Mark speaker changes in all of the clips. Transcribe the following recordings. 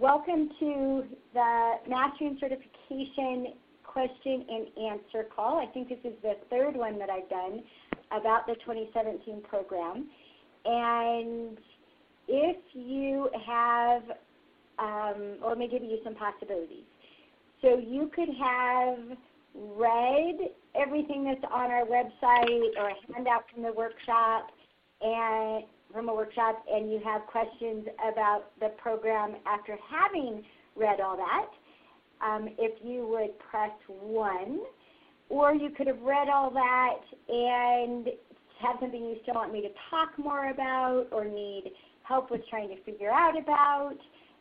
Speaker 1: welcome to the Mastering Certification question and answer call. I think this is the third one that I've done about the 2017 program. And if you have, let me give you some possibilities. So you could have read everything that's on our website or a handout from the workshop, and you have questions about the program after having read all that. If you would press 1, or you could have read all that and have something you still want me to talk more about or need help with trying to figure out about,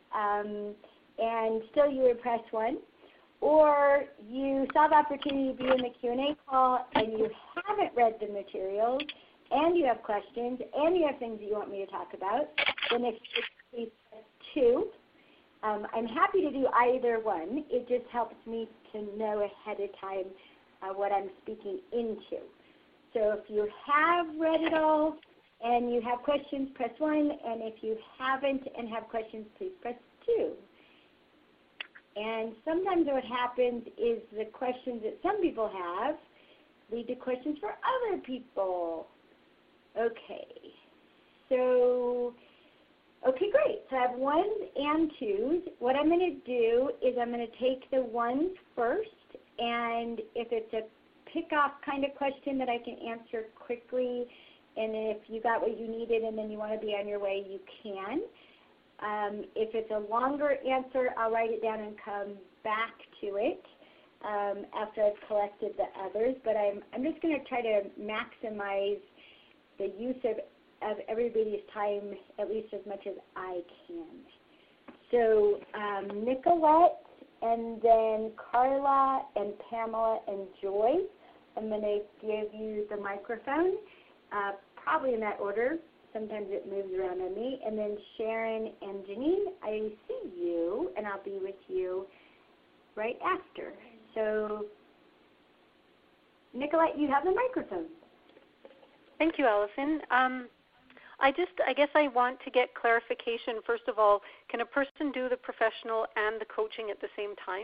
Speaker 1: and still you would press 1. Or you saw the opportunity to be in the Q&A call and you haven't read the materials and you have questions and you have things that you want me to talk about, then if you please press 2. I'm happy to do either one. It just helps me to know ahead of time what I'm speaking into. So if you have read it all and you have questions, press 1. And if you haven't and have questions, please press 2. And sometimes what happens is the questions that some people have lead to questions for other people. Okay, great. So I have 1s and 2s. What I'm going to do is I'm going to take the 1s first, and if it's a pick-off kind of question that I can answer quickly, and if you got what you needed and then you want to be on your way, you can. If it's a longer answer, I'll write it down and come back to it after I've collected the others. But I'm just going to try to maximize the use of everybody's time at least as much as I can. So Nicolette, and then Carla, and Pamela, and Joy. I'm going to give you the microphone, probably in that order. Sometimes it moves around on me. And then Sharon and Janine, I see you, and I'll be with you right after. So, Nicolette, you have the microphone.
Speaker 2: Thank you, Allison. I guess I want to get clarification. First of all, can a person do the professional and the coaching at the same time?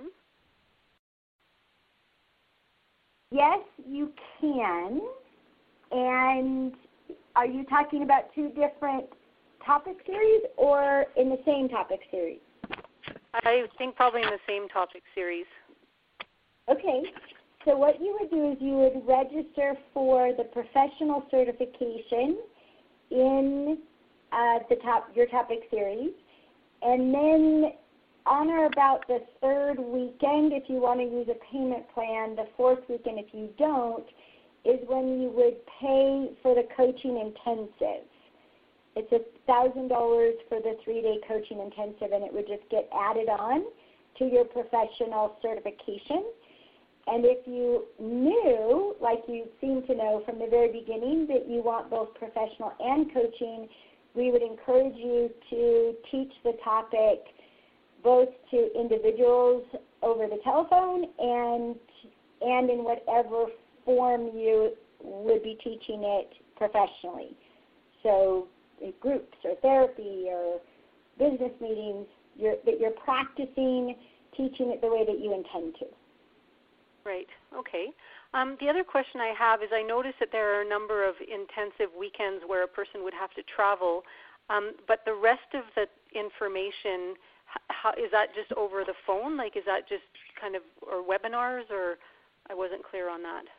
Speaker 1: Yes, you can. And are you talking about 2 different topic series or in the same topic series?
Speaker 2: I think probably in the same topic series. Okay.
Speaker 1: So what you would do is you would register for the professional certification in your topic series, and then on or about the 3rd weekend, if you want to use a payment plan, the 4th weekend if you don't, is when you would pay for the coaching intensive. It's $1,000 for the 3-day coaching intensive, and it would just get added on to your professional certification. And if you knew, like you seem to know from the very beginning, that you want both professional and coaching, we would encourage you to teach the topic both to individuals over the telephone and in whatever form you would be teaching it professionally. So in groups or therapy or business meetings, that you're practicing teaching it the way that you intend to.
Speaker 2: Right. Okay. The other question I have is I noticed that there are a number of intensive weekends where a person would have to travel, but the rest of the information, is that just over the phone? Like, is that just kind of, or webinars, or I wasn't clear on that.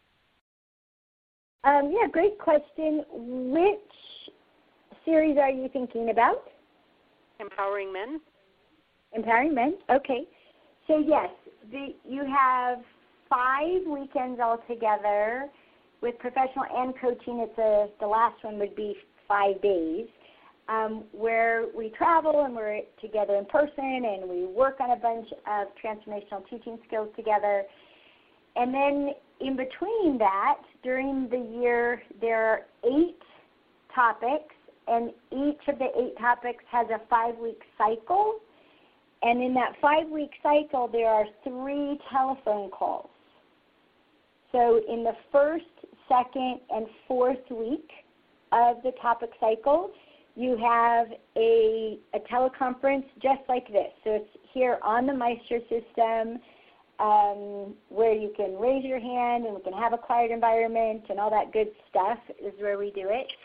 Speaker 1: Yeah, great question. Which series are you thinking about?
Speaker 2: Empowering Men.
Speaker 1: Empowering Men, okay. So yes, you have 5 weekends altogether with professional and coaching. The last one would be 5 days where we travel and we're together in person and we work on a bunch of transformational teaching skills together. And then in between that, during the year, there are 8 topics, and each of the 8 topics has a 5-week cycle. And in that 5-week cycle, there are 3 telephone calls. So in the 1st, 2nd, and 4th week of the topic cycle, you have a teleconference just like this. So it's here on the Maestro system, where you can raise your hand and we can have a quiet environment and all that good stuff is where we do it.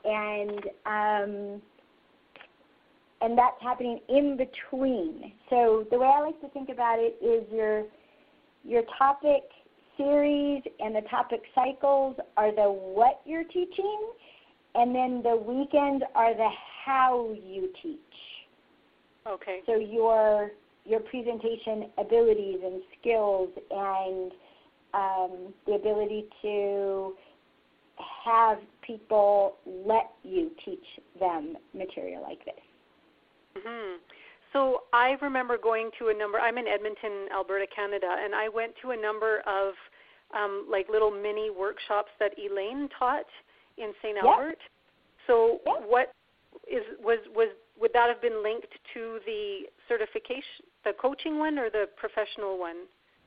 Speaker 1: And that's happening in between. So the way I like to think about it is your topic series and the topic cycles are the what you're teaching, and then the weekends are the how you teach.
Speaker 2: Okay.
Speaker 1: So your presentation abilities and skills and the ability to have people let you teach them material like this.
Speaker 2: Mm-hmm. So I remember going to a number, I'm in Edmonton, Alberta, Canada, and I went to a number of like little mini workshops that Elaine taught in St. Albert. So what would that have been linked to the certification, the coaching one or the professional one?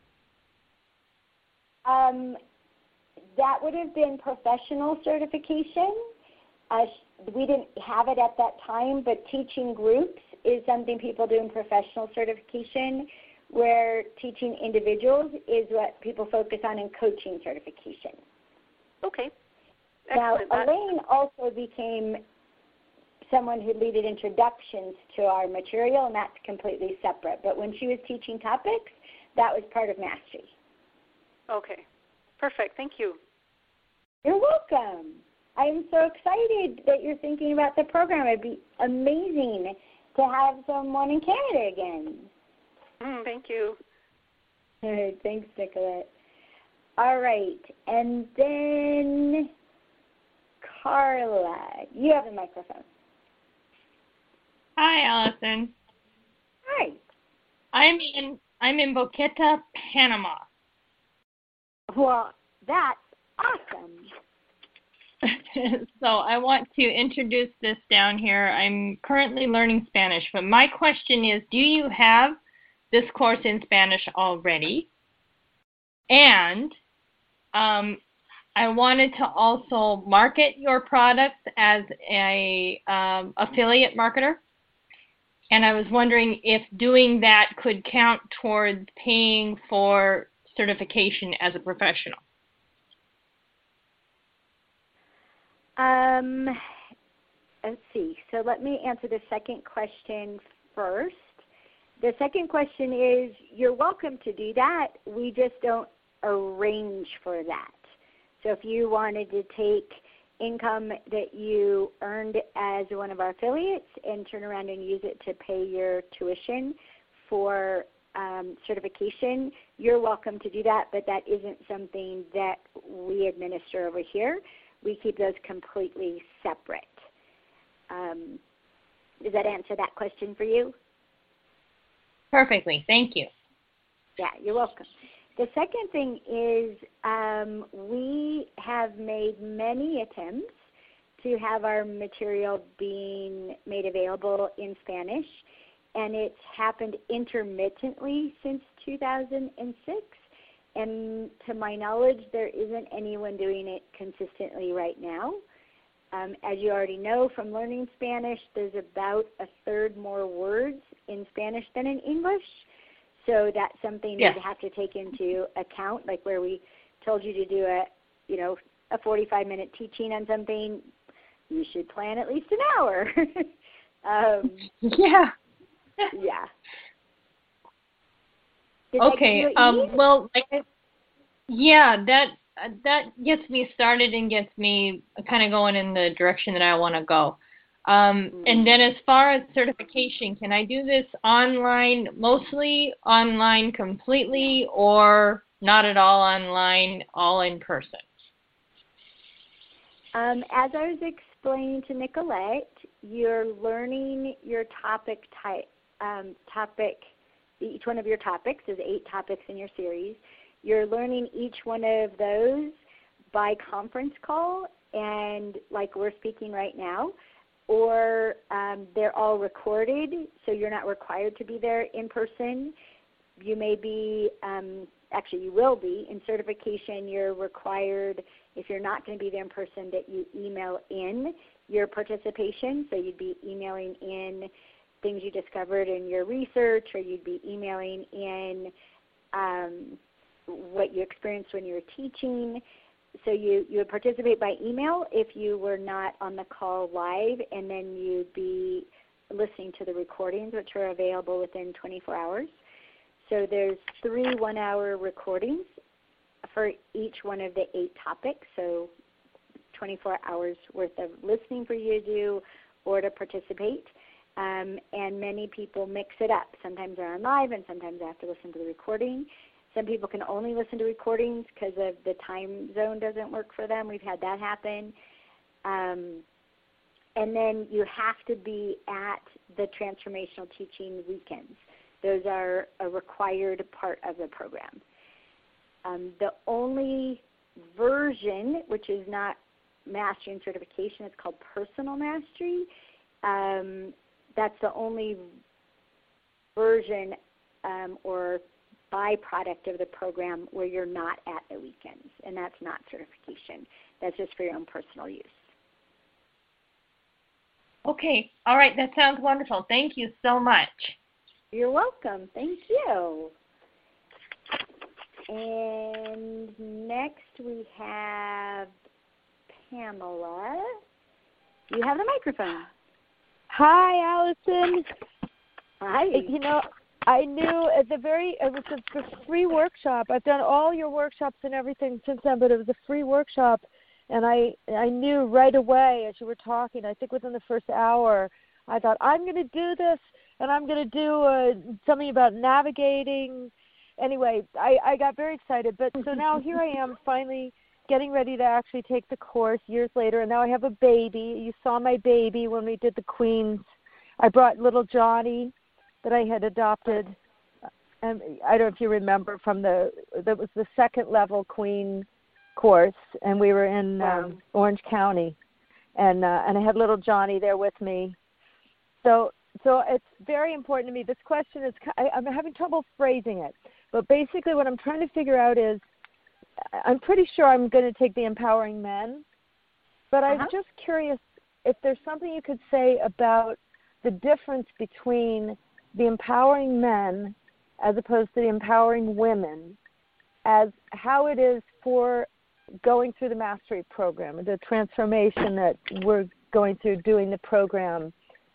Speaker 1: That would have been professional certification. We didn't have it at that time, but teaching groups is something people do in professional certification, where teaching individuals is what people focus on in coaching certification.
Speaker 2: Okay.
Speaker 1: Excellent. Now, Elaine also became someone who leaded introductions to our material, and that's completely separate. But when she was teaching topics, that was part of Mastery.
Speaker 2: Okay. Perfect. Thank you.
Speaker 1: You're welcome. I'm so excited that you're thinking about the program. It'd be amazing to have someone in Canada again.
Speaker 2: Thank you.
Speaker 1: Thanks, Nicolette. All right. And then Carla, you have the microphone.
Speaker 3: Hi, Allison.
Speaker 1: Hi.
Speaker 3: I'm in Boqueta, Panama.
Speaker 1: Well, that's awesome.
Speaker 3: So I want to introduce this down here. I'm currently learning Spanish, but my question is, do you have this course in Spanish already? And I wanted to also market your products as a affiliate marketer. And I was wondering if doing that could count towards paying for certification as a professional.
Speaker 1: Let's see. So let me answer the second question first. The second question is, you're welcome to do that. We just don't arrange for that. So if you wanted to take income that you earned as one of our affiliates and turn around and use it to pay your tuition for certification, you're welcome to do that, but that isn't something that we administer over here. We keep those completely separate. Does that answer that question for you?
Speaker 3: Perfectly. Thank you.
Speaker 1: Yeah, you're welcome. The second thing is we have made many attempts to have our material being made available in Spanish, and it's happened intermittently since 2006. And to my knowledge, there isn't anyone doing it consistently right now. As you already know from learning Spanish, there's about a third more words in Spanish than in English. So that's something you'd have to take into account, like where we told you to do a 45-minute teaching on something, you should plan at least an hour.
Speaker 3: Yeah. Okay. Well, that gets me started and gets me kind of going in the direction that I want to go. And then as far as certification, can I do this online, mostly online completely, or not at all online, all in person?
Speaker 1: As I was explaining to Nicolette, you're learning your topic type. Each one of your topics, there's 8 topics in your series. You're learning each one of those by conference call, and like we're speaking right now, or they're all recorded, so you're not required to be there in person. You may be, actually you will be, in certification you're required, if you're not going to be there in person, that you email in your participation. So you'd be emailing in things you discovered in your research, or you'd be emailing in what you experienced when you were teaching. So you would participate by email if you were not on the call live, and then you'd be listening to the recordings, which are available within 24 hours. So there's 3 1-hour recordings for each one of the 8 topics, so 24 hours worth of listening for you to do or to participate. And many people mix it up. Sometimes they're on live, and sometimes they have to listen to the recording. Some people can only listen to recordings because of the time zone doesn't work for them. We've had that happen. And then you have to be at the transformational teaching weekends. Those are a required part of the program. The only version, which is not mastery and certification, it's called personal mastery. That's the only version or byproduct of the program where you're not at the weekends, and that's not certification. That's just for your own personal use.
Speaker 3: Okay. All right. That sounds wonderful. Thank you so much.
Speaker 1: You're welcome. Thank you. And next we have Pamela. You have the microphone.
Speaker 4: Hi, Allison.
Speaker 1: Hi.
Speaker 4: You know, I knew it was a free workshop. I've done all your workshops and everything since then, but it was a free workshop, and I knew right away as you were talking, I think within the first hour, I thought, I'm going to do this, and I'm going to do something about navigating. Anyway, I got very excited, but so now here I am finally getting ready to actually take the course years later, and now I have a baby. You saw my baby when we did the Queens. I brought little Johnny that I had adopted, and I don't know if you remember that was the second level Queen course, and we were in Orange County, and I had little Johnny there with me. So it's very important to me. This question is, I'm having trouble phrasing it, but basically what I'm trying to figure out is, I'm pretty sure I'm going to take the Empowering Men, but I'm just curious if there's something you could say about the difference between the Empowering Men as opposed to the Empowering Women, as how it is for going through the mastery program, the transformation that we're going through doing the program.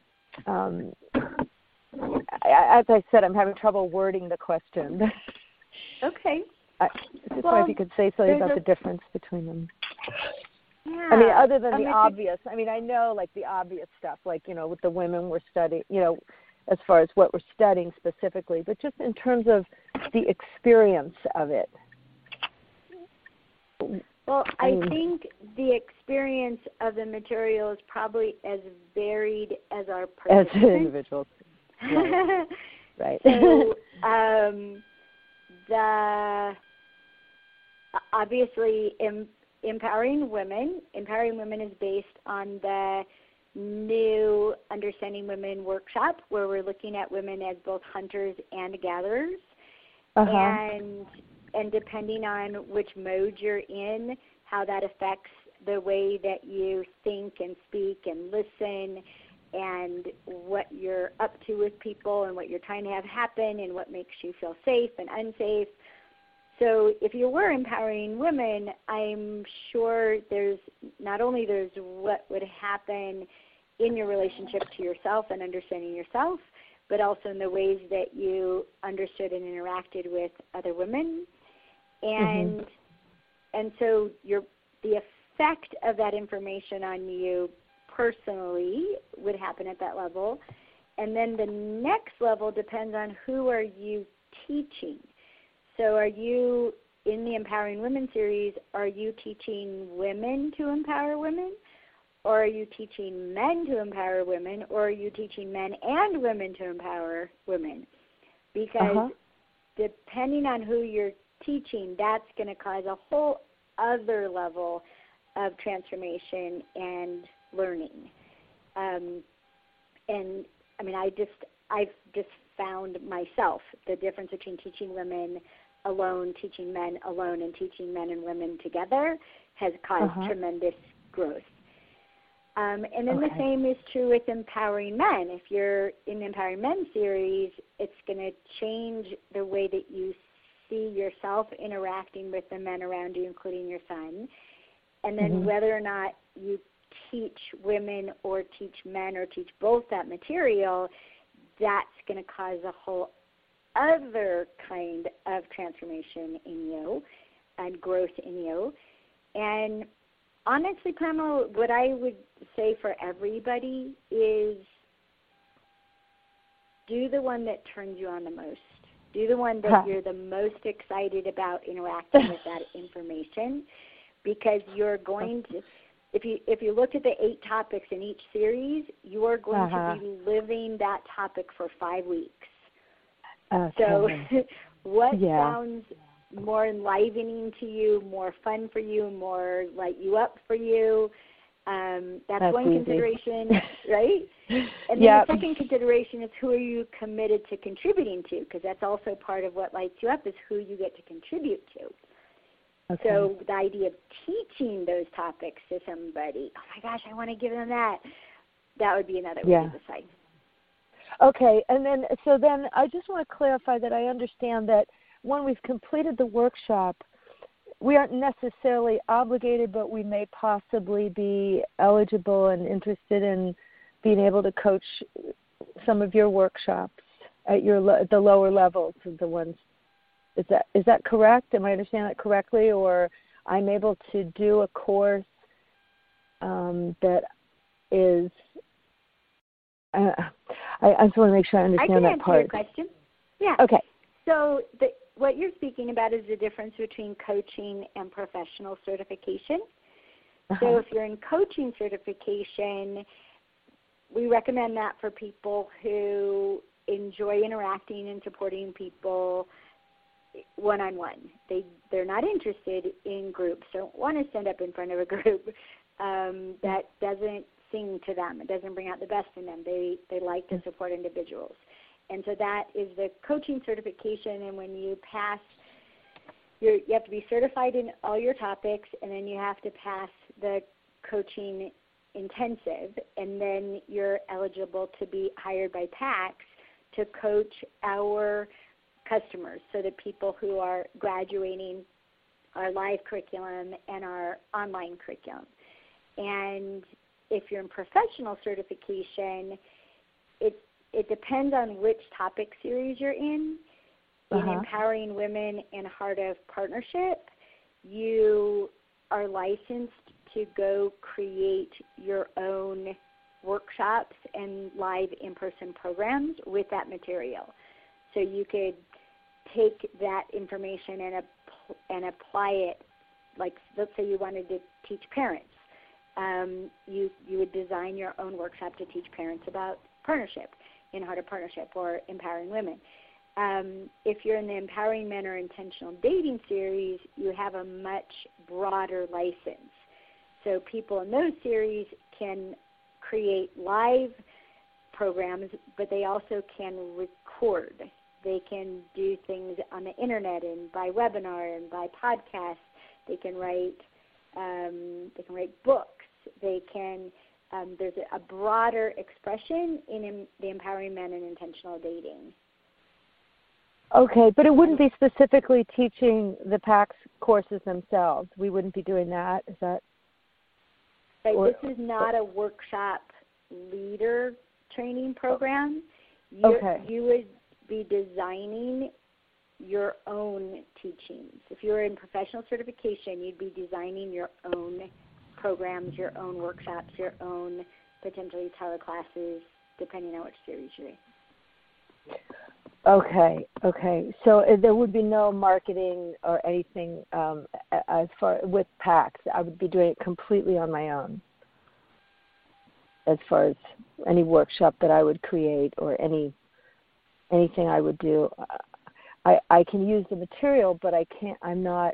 Speaker 4: As I said, I'm having trouble wording the question.
Speaker 1: Okay.
Speaker 4: Just wonder if you could say something about the difference between them.
Speaker 1: Yeah.
Speaker 4: I mean, other than the obvious. I mean, I know, like, the obvious stuff, like, you know, with the women we're studying, you know, as far as what we're studying specifically, but just in terms of the experience of it.
Speaker 1: Well, I think the experience of the material is probably as varied as our participants.
Speaker 4: As individuals. Right. Right.
Speaker 1: So, obviously, Empowering Women is based on the new Understanding Women workshop, where we're looking at women as both hunters and gatherers. And depending on which mode you're in, how that affects the way that you think and speak and listen, and what you're up to with people and what you're trying to have happen and what makes you feel safe and unsafe. So if you were empowering women, I'm sure there's what would happen in your relationship to yourself and understanding yourself, but also in the ways that you understood and interacted with other women. And so the effect of that information on you personally would happen at that level. And then the next level depends on who are you teaching. So are you, in the Empowering Women series, are you teaching women to empower women? Or are you teaching men to empower women? Or are you teaching men and women to empower women? Because depending on who you're teaching, that's going to cause a whole other level of transformation and learning. And I mean, I've just found myself the difference between teaching women alone, teaching men alone, and teaching men and women together has caused tremendous growth. And then the same is true with Empowering Men. If you're in the Empowering Men series, it's going to change the way that you see yourself interacting with the men around you, including your son. And then whether or not you teach women or teach men or teach both that material, that's going to cause a whole other kind of transformation in you and growth in you. And honestly, Pamela, what I would say for everybody is do the one that turns you on the most. Do the one that you're the most excited about interacting with that information, because you're going to, if you look at the 8 topics in each series, you are going to be living that topic for 5 weeks. So what sounds more enlivening to you, more fun for you, more light you up for you? That's one consideration, right? And then the second consideration is who are you committed to contributing to, because that's also part of what lights you up is who you get to contribute to. So the idea of teaching those topics to somebody, oh my gosh, I want to give them that would be another way to decide.
Speaker 4: Okay, and then I just want to clarify that I understand that when we've completed the workshop, we aren't necessarily obligated, but we may possibly be eligible and interested in being able to coach some of your workshops at the lower levels of the ones. Is that correct? Am I understanding that correctly? Or I'm able to do a course that is. I just want to make sure I understand that part.
Speaker 1: I can answer your question. Yeah.
Speaker 4: Okay.
Speaker 1: So what you're speaking about is the difference between coaching and professional certification. So if you're in coaching certification, we recommend that for people who enjoy interacting and supporting people one-on-one. They're not interested in groups, don't want to stand up in front of a group that doesn't sing to them. It doesn't bring out the best in them. They like to support individuals. And so that is the coaching certification, and when you pass, you have to be certified in all your topics, and then you have to pass the coaching intensive, and then you're eligible to be hired by PAX to coach our customers, so the people who are graduating our live curriculum and our online curriculum. And if you're in professional certification, it depends on which topic series you're in. In Empowering Women and Heart of Partnership, you are licensed to go create your own workshops and live in-person programs with that material. So you could take that information and apply it, like let's say you wanted to teach parents. You would design your own workshop to teach parents about partnership in Heart of Partnership or Empowering Women. If you're in the Empowering Men or Intentional Dating series, you have a much broader license. So people in those series can create live programs, but they also can record. They can do things on the internet and by webinar and by podcast. They can write books. They can. There's a broader expression in the Empowering Men and Intentional Dating.
Speaker 4: Okay, but it wouldn't be specifically teaching the PAX courses themselves. We wouldn't be doing that. Is that?
Speaker 1: This is not a workshop leader training program. You would be designing your own teachings. If you were in professional certification, you'd be designing your own programs, your own workshops, your own potentially teleclasses, depending on which series you're in.
Speaker 4: Okay. So there would be no marketing or anything as far with PAX. I would be doing it completely on my own as far as any workshop that I would create or anything I would do. I can use the material, but it's not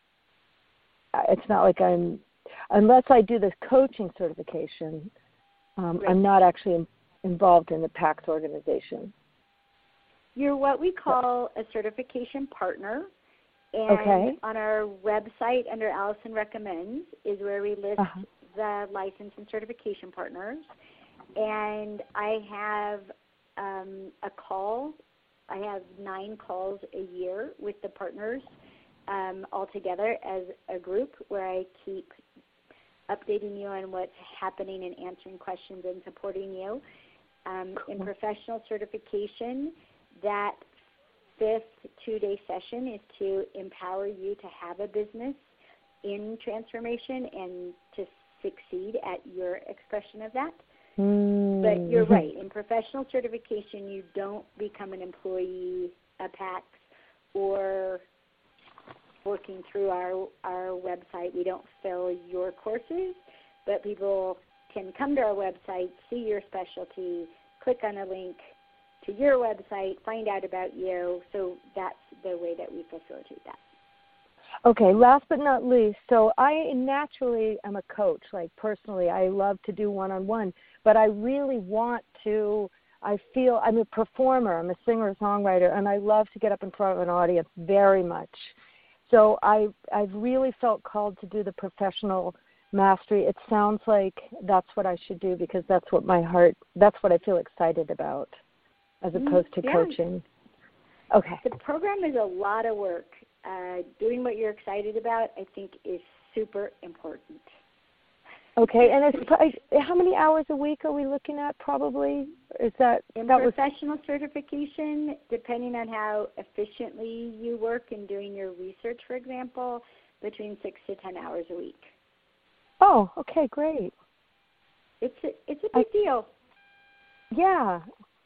Speaker 4: like unless I do this coaching certification, I'm not actually involved in the PAX organization.
Speaker 1: You're what we call a certification partner, and on our website under Allison Recommends is where we list the license and certification partners, and I have a call. I have 9 calls a year with the partners all together as a group where I keep updating you on what's happening and answering questions and supporting you.
Speaker 4: Cool.
Speaker 1: In professional certification, that 5th 2-day session is to empower you to have a business in transformation and to succeed at your expression of that. But you're right. In professional certification, you don't become an employee of PAX or working through our website. We don't fill your courses, but people can come to our website, see your specialty, click on a link to your website, find out about you. So that's the way that we facilitate that.
Speaker 4: Okay, last but not least, so I naturally am a coach, like personally. I love to do one-on-one, but I really want to, I feel I'm a performer, I'm a singer-songwriter, and I love to get up in front of an audience very much. So I've really felt called to do the professional mastery. It sounds like that's what I should do because that's what that's what I feel excited about as opposed to coaching. Okay.
Speaker 1: The program is a lot of work. Doing what you're excited about, I think, is super important.
Speaker 4: Okay, and how many hours a week are we looking at probably? Is that
Speaker 1: professional certification, depending on how efficiently you work in doing your research, for example, between 6 to 10 hours a week.
Speaker 4: Oh, okay, great.
Speaker 1: It's a big deal.
Speaker 4: Yeah.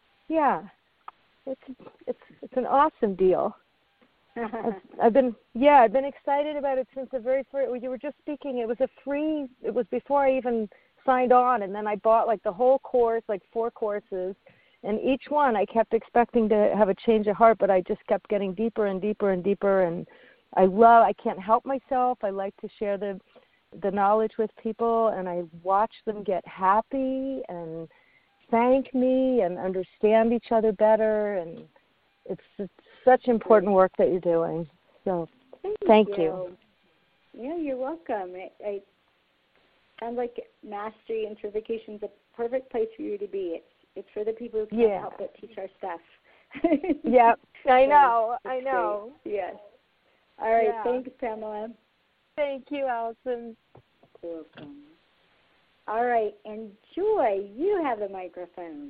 Speaker 4: It's an awesome deal. I've been excited about it since the very first. You were just speaking. It was before I even signed on, and then I bought like the whole course, like 4 courses, and each one I kept expecting to have a change of heart, but I just kept getting deeper and deeper and deeper. And I can't help myself. I like to share the knowledge with people, and I watch them get happy and thank me and understand each other better, and it's such important work that you're doing. So thank you.
Speaker 1: Yeah, you're welcome. It sounds like mastery and certification is a perfect place for you to be. It's for the people who can't help but teach our stuff.
Speaker 4: Yep, I know.
Speaker 1: Great. Yes. All right, thanks, Pamela.
Speaker 4: Thank you, Allison.
Speaker 1: You're welcome. All right, and Joy, you have a microphone.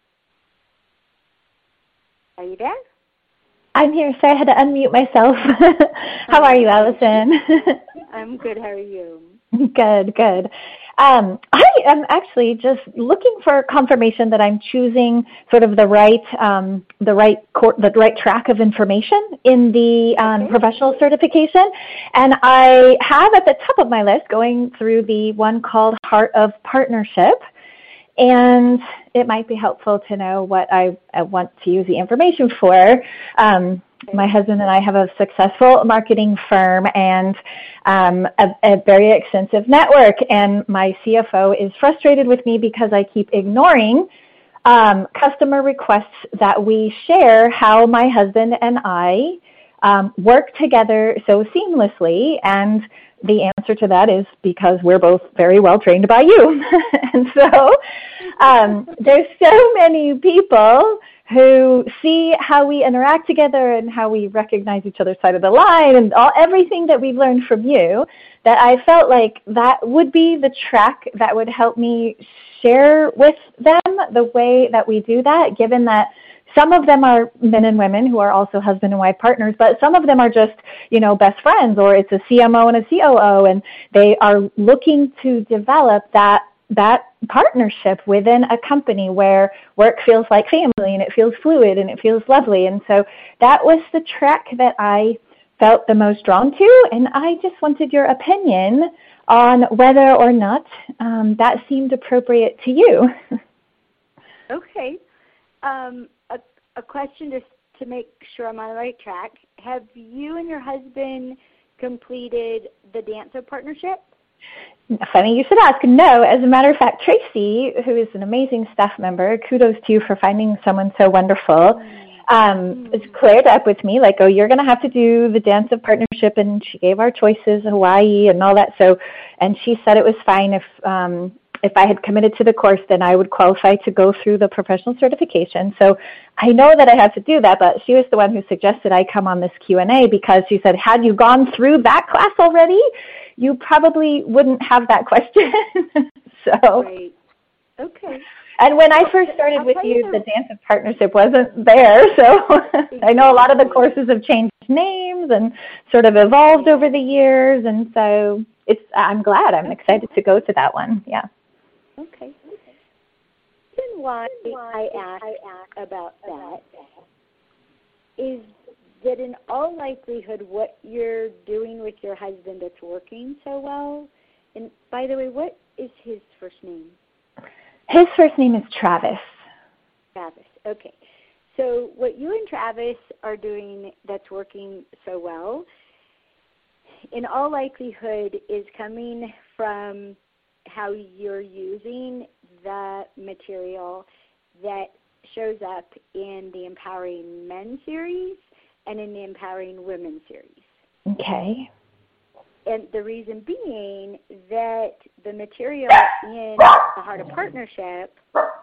Speaker 1: Are you there?
Speaker 5: I'm here. Sorry, I had to unmute myself. How are you, Allison?
Speaker 1: I'm good. How are you?
Speaker 5: Good. I am actually just looking for confirmation that I'm choosing sort of the right track of information in the professional certification, and I have at the top of my list going through the one called Heart of Partnership. And it might be helpful to know what I want to use the information for. My husband and I have a successful marketing firm and a very extensive network. And my CFO is frustrated with me because I keep ignoring customer requests that we share how my husband and I work together so seamlessly. And the answer to that is because we're both very well trained by you. And so there's so many people who see how we interact together and how we recognize each other's side of the line and everything that we've learned from you, that I felt like that would be the track that would help me share with them the way that we do that, given that some of them are men and women who are also husband and wife partners, but some of them are just, best friends, or it's a CMO and a COO, and they are looking to develop that partnership within a company where work feels like family and it feels fluid and it feels lovely. And so that was the track that I felt the most drawn to, and I just wanted your opinion on whether or not that seemed appropriate to you.
Speaker 1: Okay. A question just to make sure I'm on the right track. Have you and your husband completed the Dance of Partnership?
Speaker 5: Funny you should ask. No, as a matter of fact, Tracy, who is an amazing staff member, kudos to you for finding someone so wonderful. It's cleared up with me, like, oh, you're going to have to do the dance of partnership, and she gave our choices, Hawaii and all that. So, and she said it was fine if I had committed to the course, then I would qualify to go through the professional certification. So I know that I have to do that, but she was the one who suggested I come on this Q&A because she said, had you gone through that class already, you probably wouldn't have that question. So.
Speaker 1: Right. Okay.
Speaker 5: And when I first started with you, the Dance of Partnership wasn't there. So I know a lot of the courses have changed names and sort of evolved over the years. And so I'm glad. I'm excited to go to that one. Yeah.
Speaker 1: Okay. Then why I ask about that is that in all likelihood what you're doing with your husband that's working so well, and by the way, what is his first name?
Speaker 5: His first name is Travis.
Speaker 1: Travis, okay. So what you and Travis are doing that's working so well, in all likelihood, is coming from how you're using the material that shows up in the Empowering Men series and in the Empowering Women series.
Speaker 5: Okay.
Speaker 1: And the reason being that the material in the Heart of Partnership,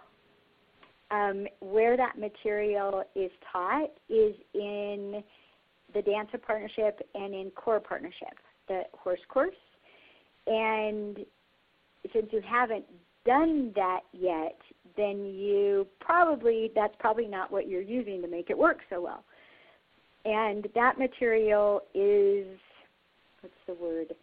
Speaker 1: where that material is taught is in the Dance of Partnership and in Core Partnership, the horse course. And since you haven't done that yet, then that's probably not what you're using to make it work so well. And that material is, what's the word?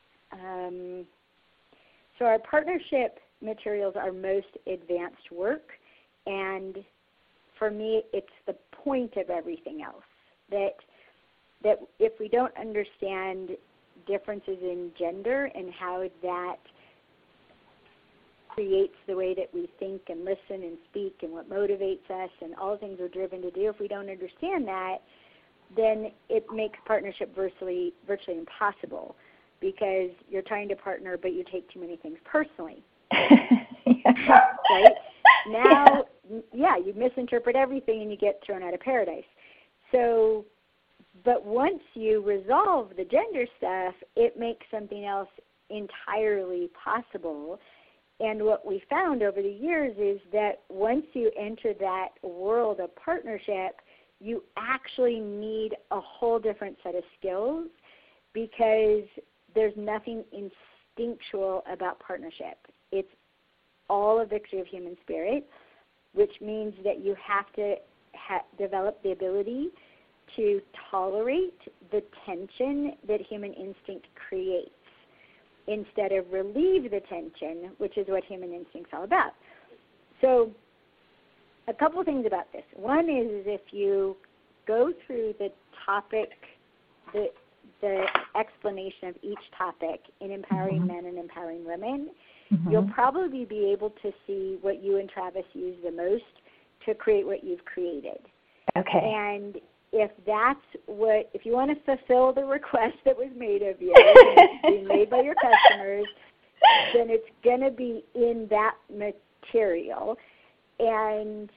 Speaker 1: So our partnership materials are most advanced work, and for me, it's the point of everything else. That if we don't understand differences in gender and how that creates the way that we think and listen and speak and what motivates us and all the things we're driven to do, if we don't understand that, then it makes partnership virtually impossible, because you're trying to partner, but you take too many things personally. Right? Now, you misinterpret everything and you get thrown out of paradise. So, but once you resolve the gender stuff, it makes something else entirely possible. And what we found over the years is that once you enter that world of partnership, you actually need a whole different set of skills, because there's nothing instinctual about partnership. It's all a victory of human spirit, which means that you have to develop the ability to tolerate the tension that human instinct creates instead of relieve the tension, which is what human instinct's all about. So a couple of things about this. One is if you go through the topic, the explanation of each topic in Empowering Men and Empowering Women, you'll probably be able to see what you and Travis use the most to create what you've created.
Speaker 5: Okay.
Speaker 1: And if you want to fulfill the request that was made of you, being made by your customers, then it's going to be in that material. And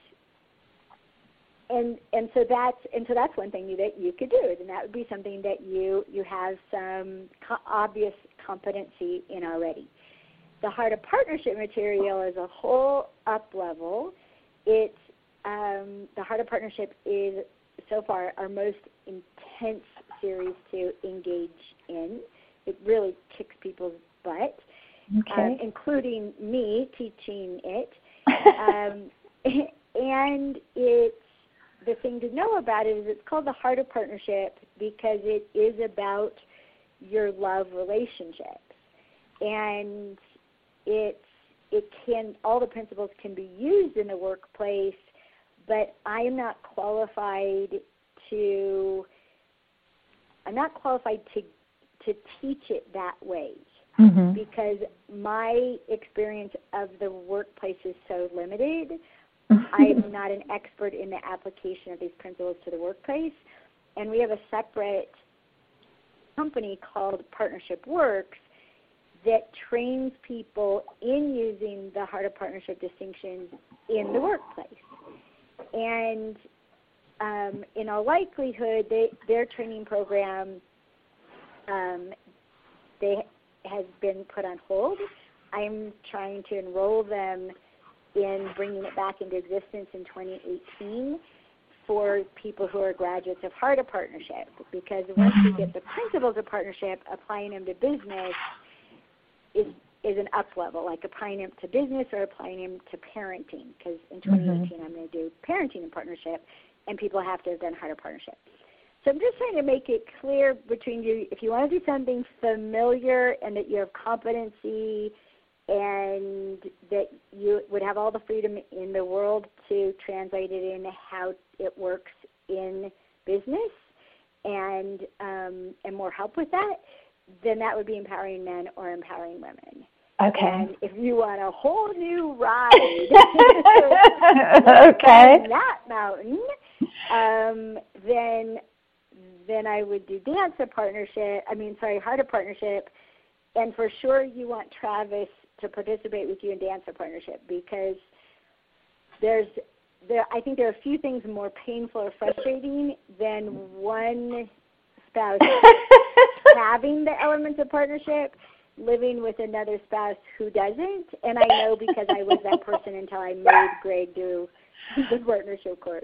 Speaker 1: so that's one thing that you could do, and that would be something that you have some obvious competency in already. The Heart of Partnership material is a whole up level. It's the Heart of Partnership is so far our most intense series to engage in. It really kicks people's butt, including me teaching it. And the thing to know about it is it's called the Heart of Partnership because it is about your love relationships. And all the principles can be used in the workplace, but I am not qualified to teach it that way, because my experience of the workplace is so limited. I'm not an expert in the application of these principles to the workplace, and we have a separate company called Partnership Works that trains people in using the Heart of Partnership distinctions in the workplace. And in all likelihood, their training program has been put on hold. I'm trying to enroll them in bringing it back into existence in 2018 for people who are graduates of Heart of Partnership, because once you get the principles of partnership, applying them to business is an up level, like applying them to business or applying them to parenting, because in 2018 I'm going to do parenting in partnership, and people have to have done Heart of Partnership. So I'm just trying to make it clear between you, if you want to do something familiar and that you have competency and that you would have all the freedom in the world to translate it into how it works in business and more help with that, then that would be Empowering Men or Empowering Women.
Speaker 5: Okay.
Speaker 1: And if you want a whole new ride
Speaker 5: okay.
Speaker 1: that mountain, then I would do Heart of Partnership, and for sure you want Travis to participate with you in Dance of Partnership, because I think there are a few things more painful or frustrating than one spouse having the elements of partnership, living with another spouse who doesn't. And I know because I was that person until I made Greg do the partnership course.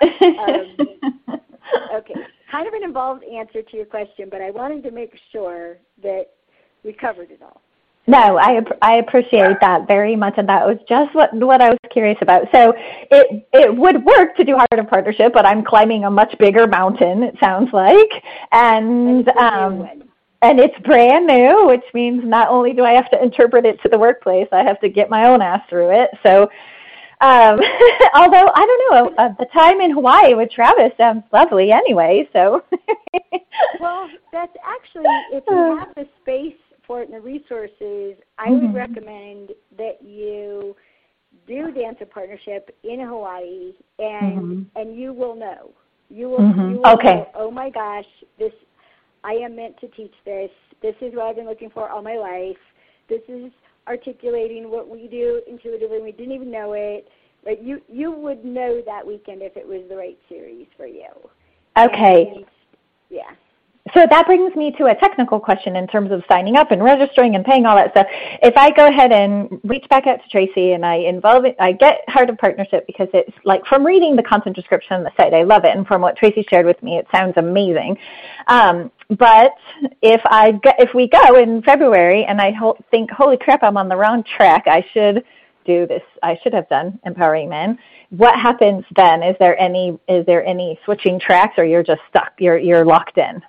Speaker 1: Okay, kind of an involved answer to your question, but I wanted to make sure that we covered it all.
Speaker 5: No, I appreciate that very much, and that was just what I was curious about. So it would work to do Heart of Partnership, but I'm climbing a much bigger mountain, it sounds like, and it's brand new, which means not only do I have to interpret it to the workplace, I have to get my own ass through it. So, although I don't know, the time in Hawaii with Travis sounds lovely anyway. So,
Speaker 1: well, that's actually, if you have the space for it and the resources, I would recommend that you do Dance of Partnership in Hawaii, and you will know. You will know, oh my gosh, I am meant to teach this. This is what I've been looking for all my life. This is articulating what we do intuitively, and we didn't even know it. But you would know that weekend if it was the right series for you.
Speaker 5: Okay.
Speaker 1: And, yeah.
Speaker 5: So that brings me to a technical question in terms of signing up and registering and paying all that stuff. If I go ahead and reach back out to Tracy and I get Heart of Partnership, because it's like, from reading the content description on the site, I love it. And from what Tracy shared with me, it sounds amazing. But if we go in February and I think, holy crap, I'm on the wrong track, I should do this, I should have done Empowering Men. What happens then? Is there any switching tracks, or you're just stuck? You're locked in?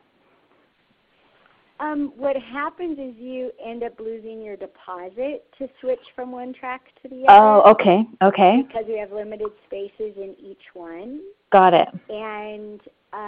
Speaker 1: What happens is you end up losing your deposit to switch from one track to the other.
Speaker 5: Oh, okay.
Speaker 1: Because we have limited spaces in each one.
Speaker 5: Got it.
Speaker 1: And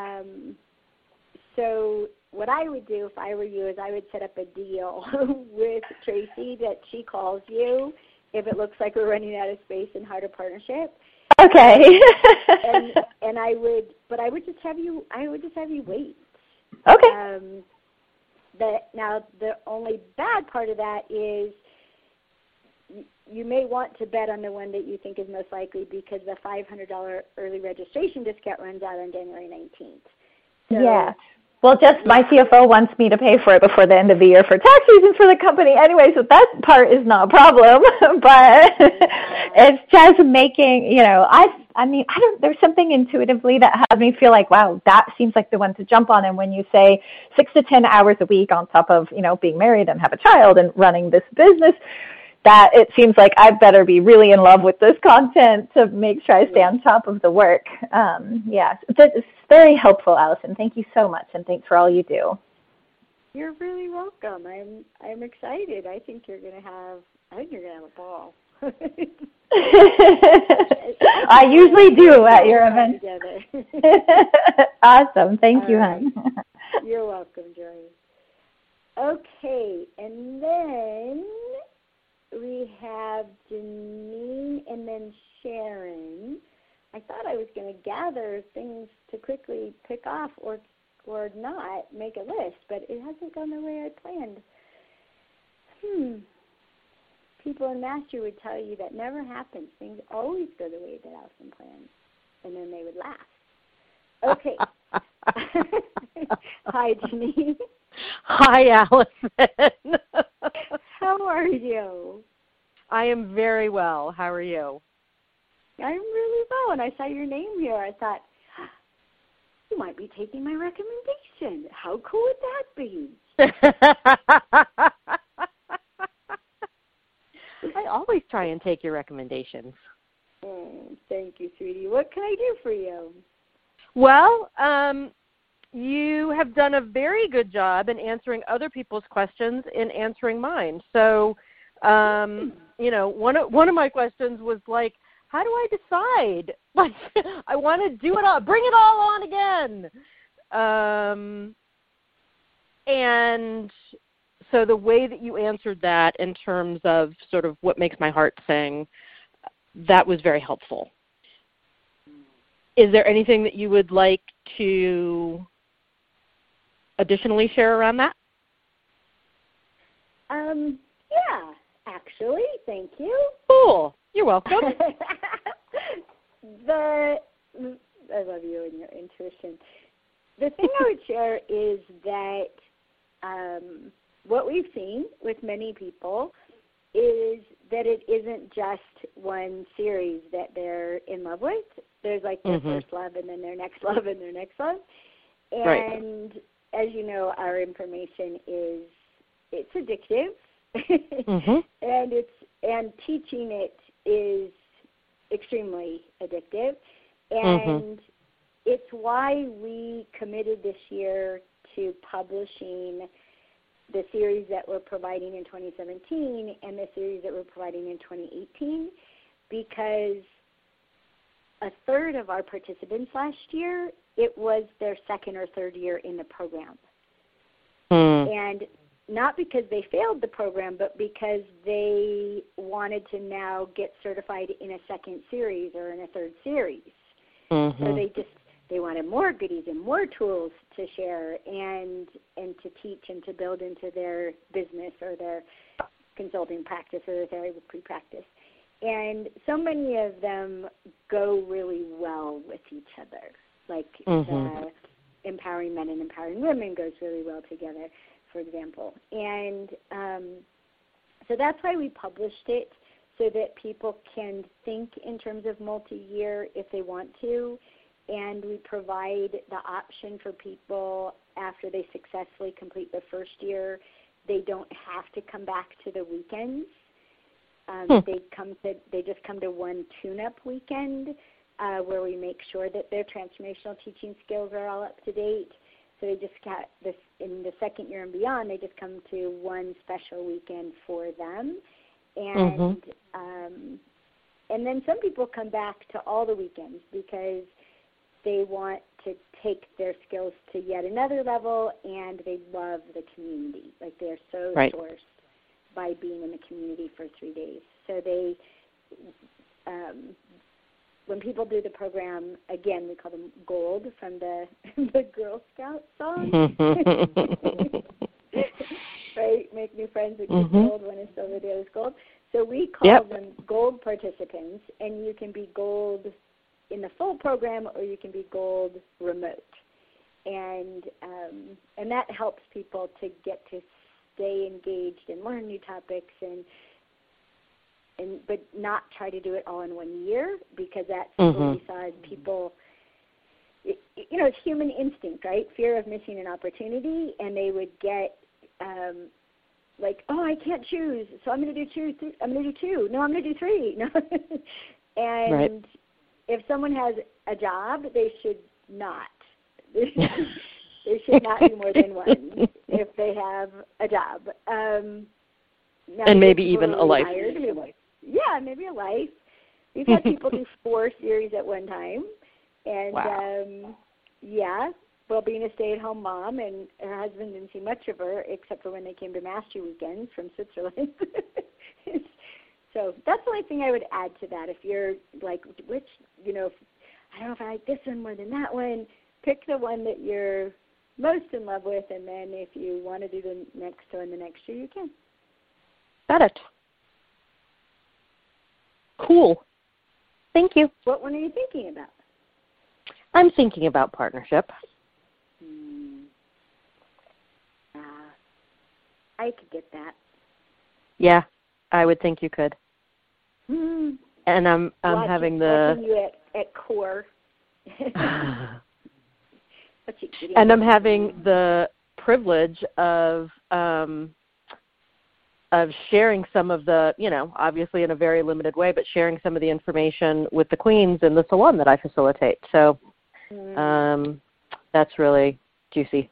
Speaker 1: so what I would do if I were you is I would set up a deal with Tracy that she calls you if it looks like we're running out of space in Heart of Partnership.
Speaker 5: Okay.
Speaker 1: and I would just have you wait.
Speaker 5: Okay.
Speaker 1: Now, the only bad part of that is you may want to bet on the one that you think is most likely, because the $500 early registration discount runs out on January 19th. So,
Speaker 5: yeah. Well, just my CFO wants me to pay for it before the end of the year for tax reasons for the company anyway, so that part is not a problem. But it's just making, there's something intuitively that has me feel like, wow, that seems like the one to jump on. And when you say 6 to 10 hours a week on top of, being married and have a child and running this business, that it seems like I better be really in love with this content to make sure I stay on top of the work. It's very helpful, Allison. Thank you so much, and thanks for all you do.
Speaker 1: You're really welcome. I'm excited. I think you're gonna have a ball.
Speaker 5: I usually do at your event. Awesome. Thank you, hon.
Speaker 1: You're welcome, Joy. Okay, and then we have Janine and then Sharon. I thought I was going to gather things to quickly pick off or not, make a list, but it hasn't gone the way I planned. People in Mastery would tell you that never happens. Things always go the way that Allison plans, and then they would laugh. Okay. Hi, Janine.
Speaker 6: Hi, Allison.
Speaker 1: How are you?
Speaker 6: I am very well. How are you?
Speaker 1: I'm really well. When I saw your name here, I thought, you might be taking my recommendation. How cool would that be?
Speaker 6: I always try and take your recommendations.
Speaker 1: Thank you, sweetie. What can I do for you?
Speaker 6: Well, you have done a very good job in answering other people's questions in answering mine. So, one of my questions was like, how do I decide? Like, I want to do it all, bring it all on again. And so the way that you answered that in terms of sort of what makes my heart sing, that was very helpful. Is there anything that you would like to additionally share around that?
Speaker 1: Yeah, actually, thank you.
Speaker 6: Cool. You're welcome.
Speaker 1: I love you and your intuition. The thing I would share is that what we've seen with many people is that it isn't just one series that they're in love with. There's like their first love and then their next love and their next love. And as you know, our information it's addictive. and teaching it is extremely addictive. And it's why we committed this year to publishing the series that we're providing in 2017 and the series that we're providing in 2018, because a third of our participants last year, it was their second or third year in the program. And not because they failed the program, but because they wanted to now get certified in a second series or in a third series. So they wanted more goodies and more tools to share and to teach and to build into their business or their consulting practice or their therapy practice. And so many of them go really well with each other. Like the empowering men and empowering women goes really well together, for example. And so that's why we published it, so that people can think in terms of multi-year if they want to. And we provide the option for people after they successfully complete the first year. They don't have to come back to the weekends. They just come to one tune-up weekend where we make sure that their transformational teaching skills are all up to date. So they just got this in the second year and beyond. They just come to one special weekend for them, and then some people come back to all the weekends because they want to take their skills to yet another level, and they love the community. Like they're so sourced by being in the community for 3 days. So they, when people do the program, again, we call them gold from the Girl Scout song. Right? Make new friends with gold when it's over there is gold. So we call them gold participants, and you can be gold in the full program or you can be gold remote. And that helps people to get to stay engaged and learn new topics but not try to do it all in 1 year, because that's what we saw as people, it's human instinct, right? Fear of missing an opportunity, and they would get like, oh, I can't choose, so I'm going to do two. I'm going to do two. No, I'm going to do three. No. And if someone has a job, they should not. They should not do more than one if they have a job. And
Speaker 6: maybe even a life.
Speaker 1: Yeah, maybe a life. We've had people do 4 series at one time. And, well, being a stay-at-home mom, and her husband didn't see much of her except for when they came to Mastery Weekends from Switzerland. So that's the only thing I would add to that. If you're like, which, I don't know if I like this one more than that one, pick the one that you're most in love with, and then if you want to do the next one the next year, you can.
Speaker 6: Got it. Cool. Thank you.
Speaker 1: What one are you thinking about?
Speaker 6: I'm thinking about partnership.
Speaker 1: I could get that.
Speaker 6: Yeah, I would think you could.
Speaker 1: And
Speaker 6: I'm having the.
Speaker 1: Watching you at core.
Speaker 6: And I'm having the privilege of sharing some of the, obviously in a very limited way, but sharing some of the information with the queens in the salon that I facilitate. So that's really juicy.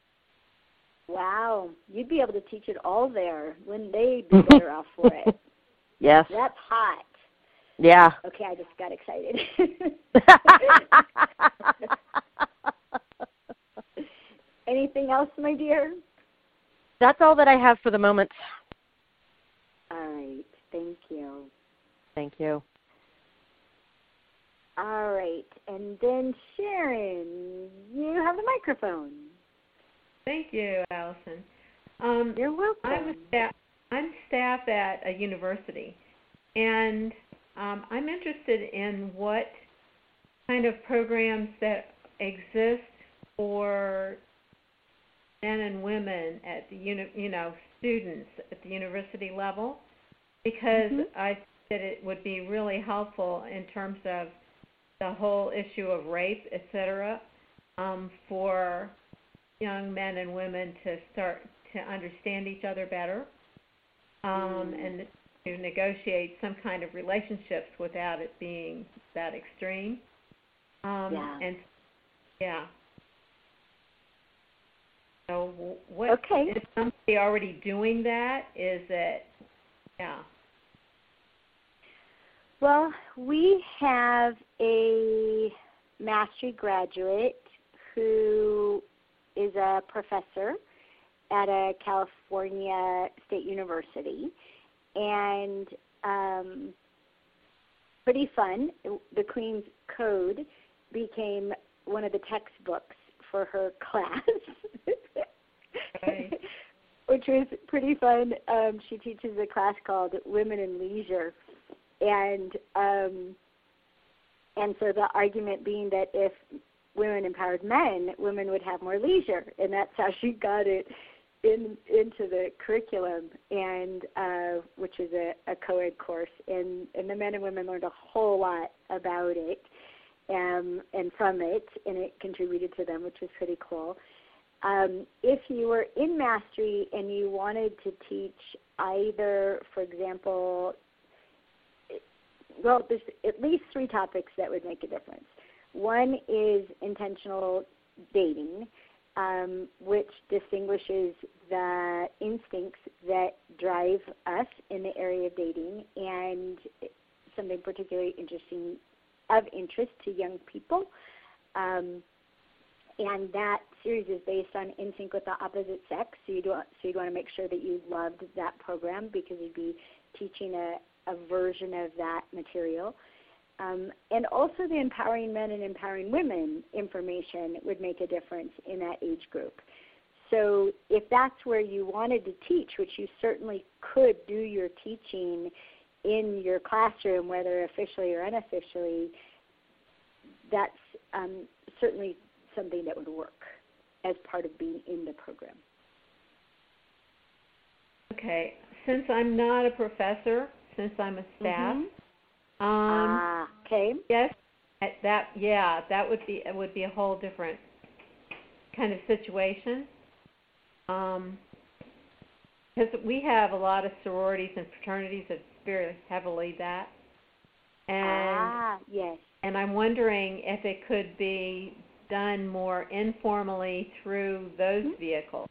Speaker 1: Wow. You'd be able to teach it all there. Wouldn't they be better off for it?
Speaker 6: Yes.
Speaker 1: That's hot.
Speaker 6: Yeah.
Speaker 1: Okay, I just got excited. Anything else, my dear?
Speaker 6: That's all that I have for the moment.
Speaker 1: All right. Thank you.
Speaker 6: Thank you.
Speaker 1: All right. And then Sharon, you have the microphone.
Speaker 7: Thank you, Allison.
Speaker 1: You're welcome.
Speaker 7: I'm staff at a university, and I'm interested in what kind of programs that exist for men and women at the students at the university level, because I think that it would be really helpful in terms of the whole issue of rape, etc., for young men and women to start to understand each other better, and to negotiate some kind of relationships without it being that extreme. So is somebody already doing that? Is it,
Speaker 1: Well, we have a mastery graduate who is a professor at a California State University, and pretty fun. The Queen's Code became one of the textbooks for her class,
Speaker 7: right.
Speaker 1: which was pretty fun. She teaches a class called Women in Leisure, and so the argument being that if women empowered men, women would have more leisure, and that's how she got it into the curriculum, and which is a co-ed course, and the men and women learned a whole lot about it, and from it, and it contributed to them, which was pretty cool. If you were in Mastery and you wanted to teach either, for example, well, there's at least 3 topics that would make a difference. One is intentional dating, which distinguishes the instincts that drive us in the area of dating, and something particularly of interest to young people. And that series is based on In Sync with the Opposite Sex, so you'd want to make sure that you loved that program, because you'd be teaching a version of that material. And also the Empowering Men and Empowering Women information would make a difference in that age group. So if that's where you wanted to teach, which you certainly could do your teaching in your classroom, whether officially or unofficially, that's certainly something that would work as part of being in the program.
Speaker 7: Okay. Since I'm not a professor, since I'm a staff,
Speaker 1: okay.
Speaker 7: Yes, that would be a whole different kind of situation. Because we have a lot of sororities and fraternities that very heavily that, and
Speaker 1: yes.
Speaker 7: And I'm wondering if it could be done more informally through those vehicles.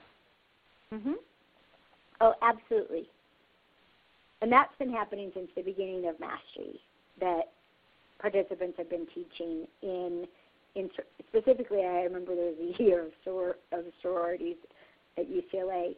Speaker 1: Oh, absolutely. And that's been happening since the beginning of Mastery, that participants have been teaching in specifically, I remember there was a year of sororities at UCLA.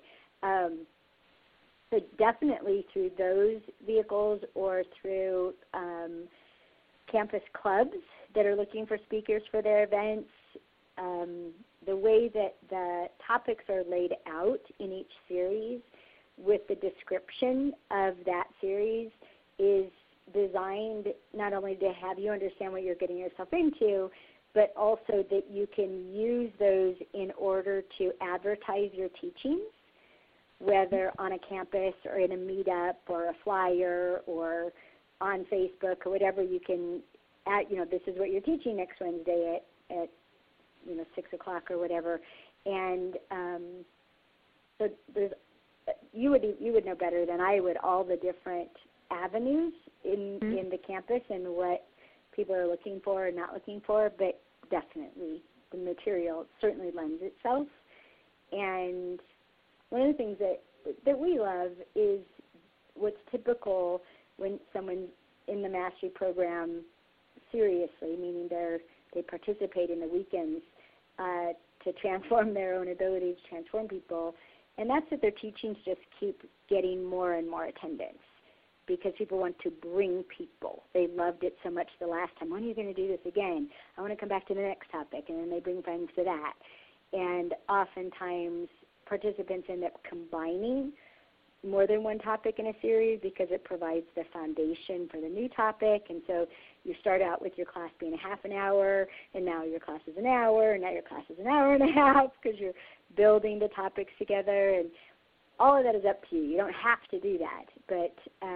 Speaker 1: So definitely through those vehicles, or through campus clubs that are looking for speakers for their events. The way that the topics are laid out in each series with the description of that series is designed not only to have you understand what you're getting yourself into, but also that you can use those in order to advertise your teachings, whether on a campus or in a meetup or a flyer or on Facebook or whatever. You can add, this is what you're teaching next Wednesday at 6 o'clock or whatever. And so you would know better than I would all the different avenues in the campus and what people are looking for and not looking for, but definitely the material certainly lends itself. And one of the things that we love is what's typical when someone's in the mastery program seriously, meaning they participate in the weekends to transform their own ability to transform people, and that's that their teachings just keep getting more and more attendance because people want to bring people. They loved it so much the last time. When are you going to do this again? I want to come back to the next topic, and then they bring friends to that. And oftentimes participants end up combining more than one topic in a series because it provides the foundation for the new topic. And so you start out with your class being a half an hour, and now your class is an hour, and now your class is an hour and a half because you're building the topics together. And all of that is up to you. You don't have to do that, but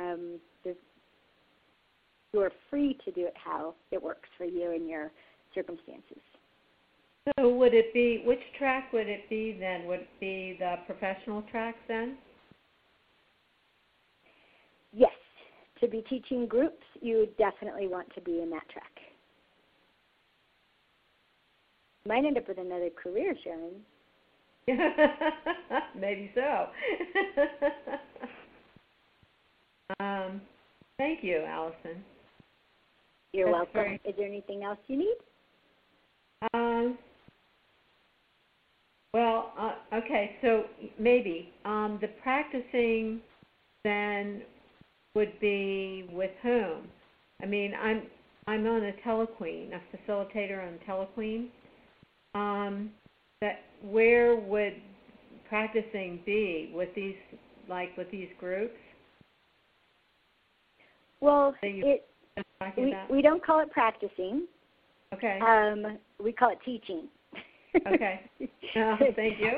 Speaker 1: you are free to do it how it works for you and your circumstances.
Speaker 7: So would it be, which track would it be then? Would it be the professional track then?
Speaker 1: Yes. To be teaching groups, you would definitely want to be in that track. You might end up with another career, Sharon.
Speaker 7: Maybe so. Thank you, Allison.
Speaker 1: You're welcome. Is there anything else you need?
Speaker 7: Okay, so maybe the practicing then would be with whom? I mean, I'm on a telequeen, a facilitator on telequeen. That where would practicing be with these groups?
Speaker 1: Well, we don't call it practicing.
Speaker 7: Okay.
Speaker 1: We call it teaching.
Speaker 7: Okay. Thank you.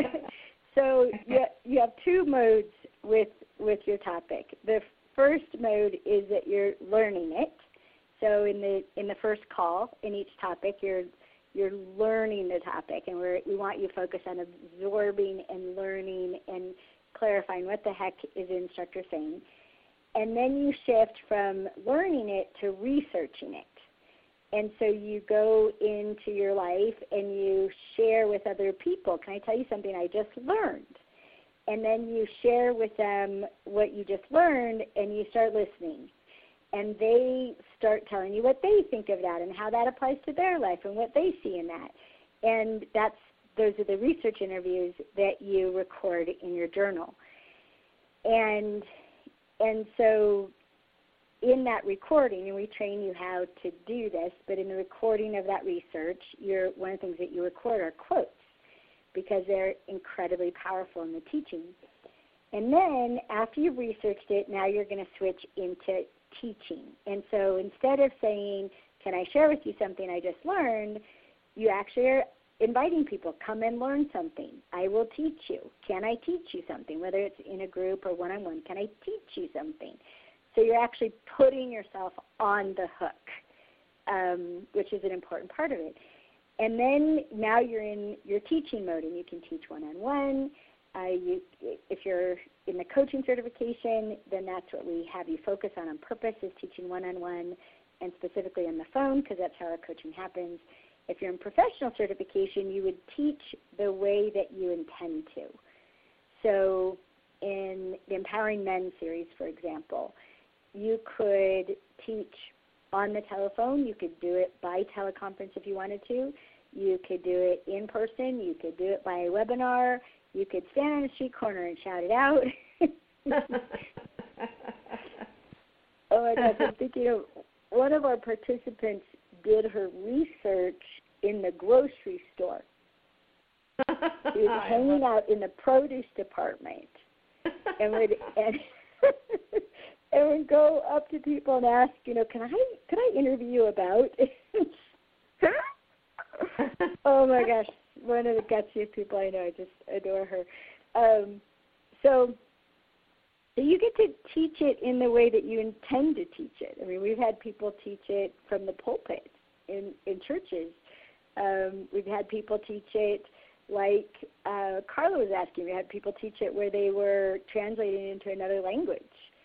Speaker 1: So you have two modes with your topic. The first mode is that you're learning it. So in the first call in each topic, you're learning the topic, and we want you to focus on absorbing and learning and clarifying what the heck is the instructor saying. And then you shift from learning it to researching it. And so you go into your life and you share with other people. Can I tell you something I just learned? And then you share with them what you just learned, and you start listening. And they start telling you what they think of that and how that applies to their life and what they see in that. And those are the research interviews that you record in your journal. And so in that recording, and we train you how to do this, but in the recording of that research, one of the things that you record are quotes because they're incredibly powerful in the teaching. And then after you've researched it, now you're going to switch into teaching. And so instead of saying, can I share with you something I just learned, you actually are inviting people, come and learn something. I will teach you. Can I teach you something? Whether it's in a group or one-on-one, can I teach you something? So you're actually putting yourself on the hook, which is an important part of it. And then now you're in your teaching mode, and you can teach one-on-one. If you're in the coaching certification, then that's what we have you focus on purpose, is teaching one-on-one and specifically on the phone, because that's how our coaching happens. If you're in professional certification, you would teach the way that you intend to. So in the Empowering Men series, for example, you could teach on the telephone. You could do it by teleconference if you wanted to. You could do it in person. You could do it by a webinar. You could stand on a street corner and shout it out. Oh my gosh, I'm thinking of one of our participants did her research in the grocery store. She was hanging out in the produce department and would go up to people and ask, can I interview you about? Oh my gosh, one of the gutsiest people I know. I just adore her. So you get to teach it in the way that you intend to teach it. I mean, we've had people teach it from the pulpit in churches. We've had people teach it like Carla was asking. We had people teach it where they were translating into another language.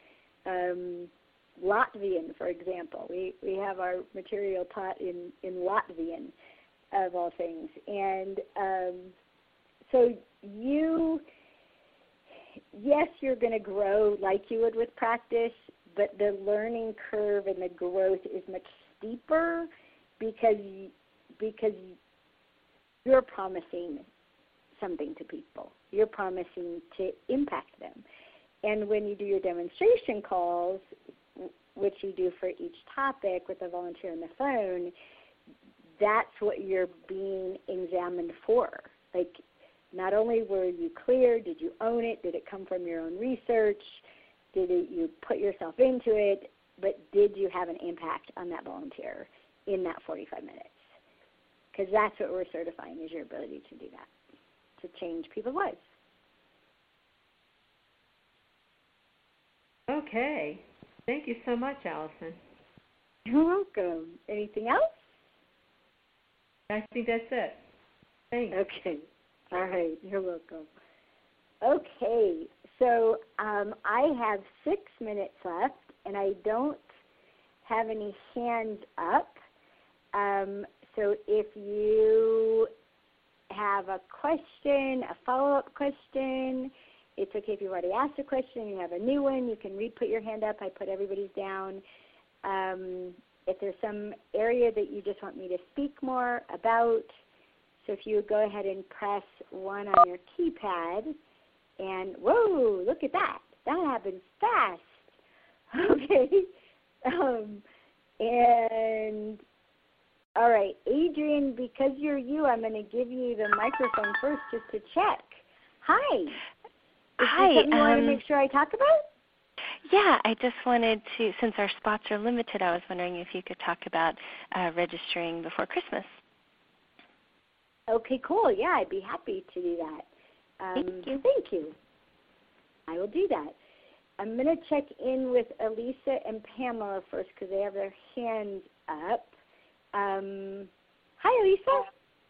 Speaker 1: Latvian, for example. We have our material taught in Latvian, of all things. And so yes, you're going to grow like you would with practice, but the learning curve and the growth is much steeper because you're promising something to people. You're promising to impact them. And when you do your demonstration calls, which you do for each topic with a volunteer on the phone, that's what you're being examined for. Like, not only were you clear, did you own it, did it come from your own research, you put yourself into it, but did you have an impact on that volunteer in that 45 minutes? Because that's what we're certifying, is your ability to do that, to change people's lives.
Speaker 7: Okay. Thank you so much, Allison.
Speaker 1: You're welcome. Anything else?
Speaker 7: I think that's it. Thanks.
Speaker 1: Okay. All right. You're welcome. Okay. So I have 6 minutes left, and I don't have any hands up. So if you have a question, a follow-up question, it's okay if you've already asked a question, you have a new one, you can re-put your hand up. I put everybody's down. If there's some area that you just want me to speak more about, so if you would go ahead and press 1 on your keypad, and whoa, look at that. That happens fast. Okay. And all right, Adrian, because you're you, I'm going to give you the microphone first just to check. Hi.
Speaker 8: Hi.
Speaker 1: Is there something you want to make sure I talk about?
Speaker 8: Yeah, I just wanted to, since our spots are limited, I was wondering if you could talk about registering before Christmas.
Speaker 1: Okay, cool. Yeah, I'd be happy to do that. Thank you. I will do that. I'm going to check in with Elisa and Pamela first because they have their hands up. Hi, Elisa.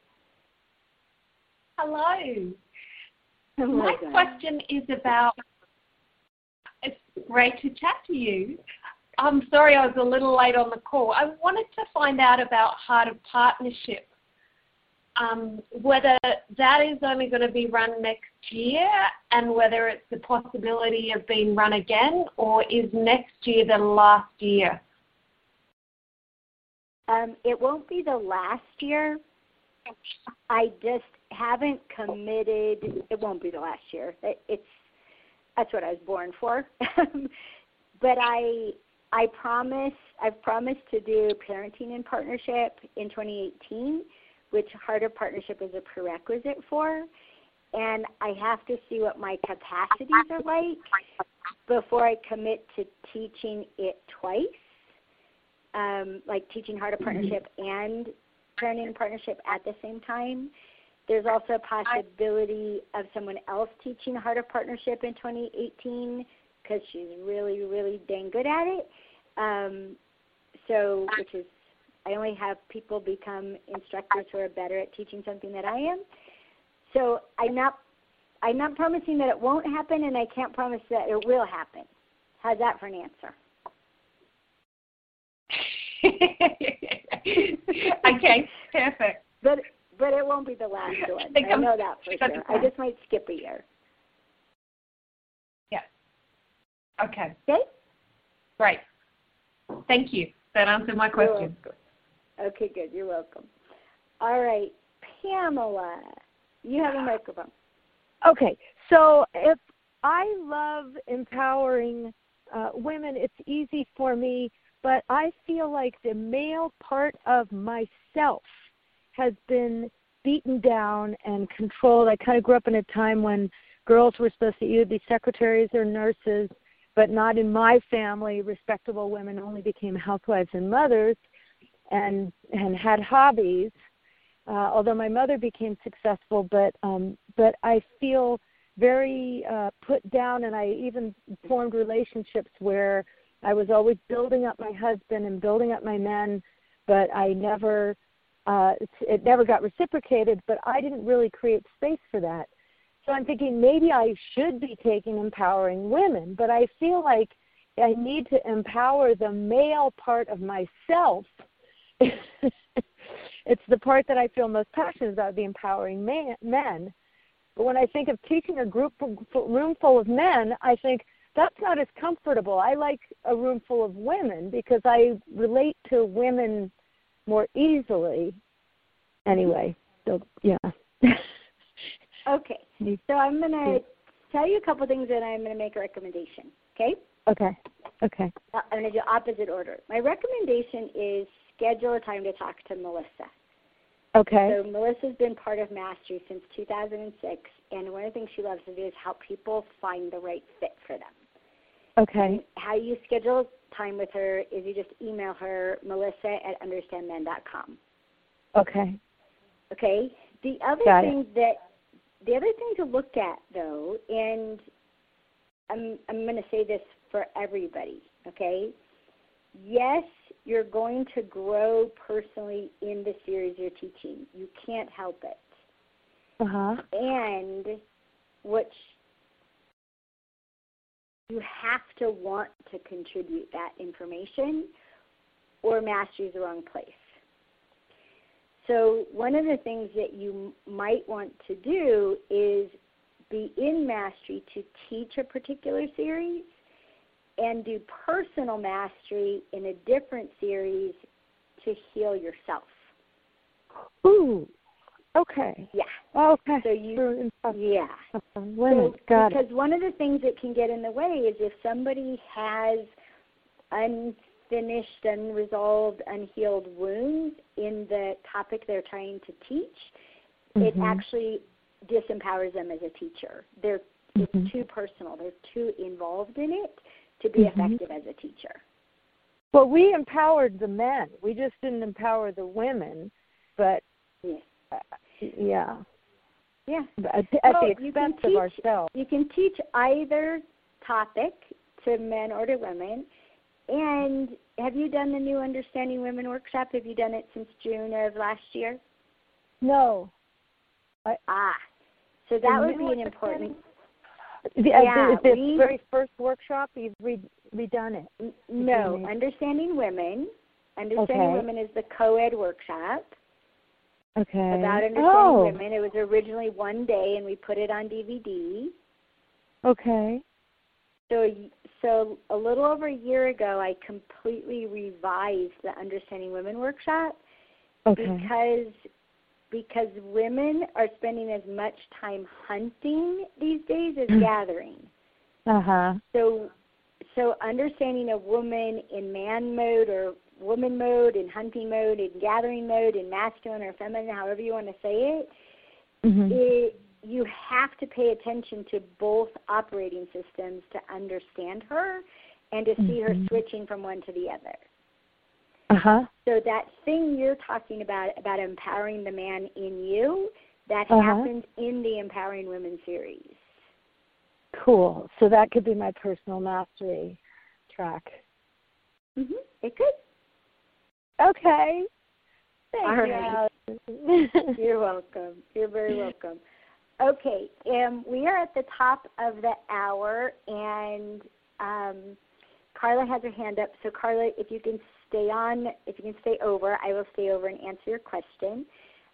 Speaker 9: Hello. My question is about, it's great to chat to you. I'm sorry I was a little late on the call. I wanted to find out about Heart of Partnership, whether that is only going to be run next year and whether it's the possibility of being run again, or is next year the last year?
Speaker 1: It won't be the last year. I just haven't committed. It won't be the last year. That's what I was born for. But I've promised to do Parenting in Partnership in 2018, which Heart of Partnership is a prerequisite for. And I have to see what my capacities are like before I commit to teaching it twice, like teaching Heart of Partnership and Parenting in Partnership at the same time. There's also a possibility of someone else teaching Heart of Partnership in 2018 because she's really, really dang good at it. Which is, I only have people become instructors who are better at teaching something than I am. So I'm not promising that it won't happen, and I can't promise that it will happen. How's that for an answer?
Speaker 9: Okay, perfect.
Speaker 1: But it won't be the last one. I know that for sure. I just might skip a year.
Speaker 9: Yeah. Okay.
Speaker 1: Okay?
Speaker 9: Great. Thank you. That answered my question.
Speaker 1: Okay, good. You're welcome. All right. Pamela, you have a microphone.
Speaker 4: Okay. So if I love empowering women, it's easy for me, but I feel like the male part of myself has been beaten down and controlled. I kind of grew up in a time when girls were supposed to either be secretaries or nurses, but not in my family. Respectable women only became housewives and mothers and had hobbies. although my mother became successful, but I feel very put down, and I even formed relationships where I was always building up my husband and building up my men, but I never it never got reciprocated, but I didn't really create space for that. So I'm thinking maybe I should be taking Empowering Women, but I feel like I need to empower the male part of myself. It's the part that I feel most passionate about, the empowering men. But when I think of teaching a room full of men, I think that's not as comfortable. I like a room full of women because I relate to women more easily. Anyway, so yeah.
Speaker 1: Okay, so I'm going to tell you a couple things, and I'm going to make a recommendation, okay?
Speaker 4: Okay.
Speaker 1: I'm going to do opposite order. My recommendation is schedule a time to talk to Melissa.
Speaker 4: Okay.
Speaker 1: So Melissa's been part of Mastery since 2006, and one of the things she loves to do is help people find the right fit for them.
Speaker 4: Okay.
Speaker 1: And how you schedule time with her is you just email her, melissa@understandmen.com.
Speaker 4: Okay.
Speaker 1: Okay? The other thing to look at, though, and I'm going to say this for everybody, okay? Yes, you're going to grow personally in the series you're teaching. You can't help it. And you have to want to contribute that information, or Mastery is the wrong place. So one of the things that you might want to do is be in Mastery to teach a particular series and do personal mastery in a different series to heal yourself.
Speaker 4: Ooh, okay.
Speaker 1: Yeah.
Speaker 4: Okay.
Speaker 1: So women,
Speaker 4: got
Speaker 1: because
Speaker 4: it.
Speaker 1: one of the things that can get in the way is if somebody has unfinished, unresolved, unhealed wounds in the topic they're trying to teach, it actually disempowers them as a teacher. It's too personal. They're too involved in it to be effective as a teacher.
Speaker 4: Well, we empowered the men. We just didn't empower the women, but yeah. At the expense of ourselves.
Speaker 1: You can teach either topic to men or to women. And have you done the new Understanding Women workshop? Have you done it since June of last year?
Speaker 4: No.
Speaker 1: So that would be an important.
Speaker 4: This very first workshop, you've redone it.
Speaker 1: No, Understanding Women. Understanding Women is the co-ed workshop.
Speaker 4: Okay.
Speaker 1: About Understanding Women. It was originally one day, and we put it on DVD.
Speaker 4: Okay.
Speaker 1: So a little over a year ago, I completely revised the Understanding Women workshop because women are spending as much time hunting these days as gathering. So understanding a woman in man mode or woman mode, in hunting mode, in gathering mode, in masculine or feminine, however you want to say it, you have to pay attention to both operating systems to understand her and to see her switching from one to the other. So that thing you're talking about empowering the man in you, that happens in the Empowering Women series.
Speaker 4: Cool. So that could be my personal mastery track.
Speaker 1: It could.
Speaker 4: Okay.
Speaker 1: All right. You're welcome. You're very welcome. Okay, we are at the top of the hour, and Carla has her hand up. So, Carla, if you can stay over, I will stay over and answer your question.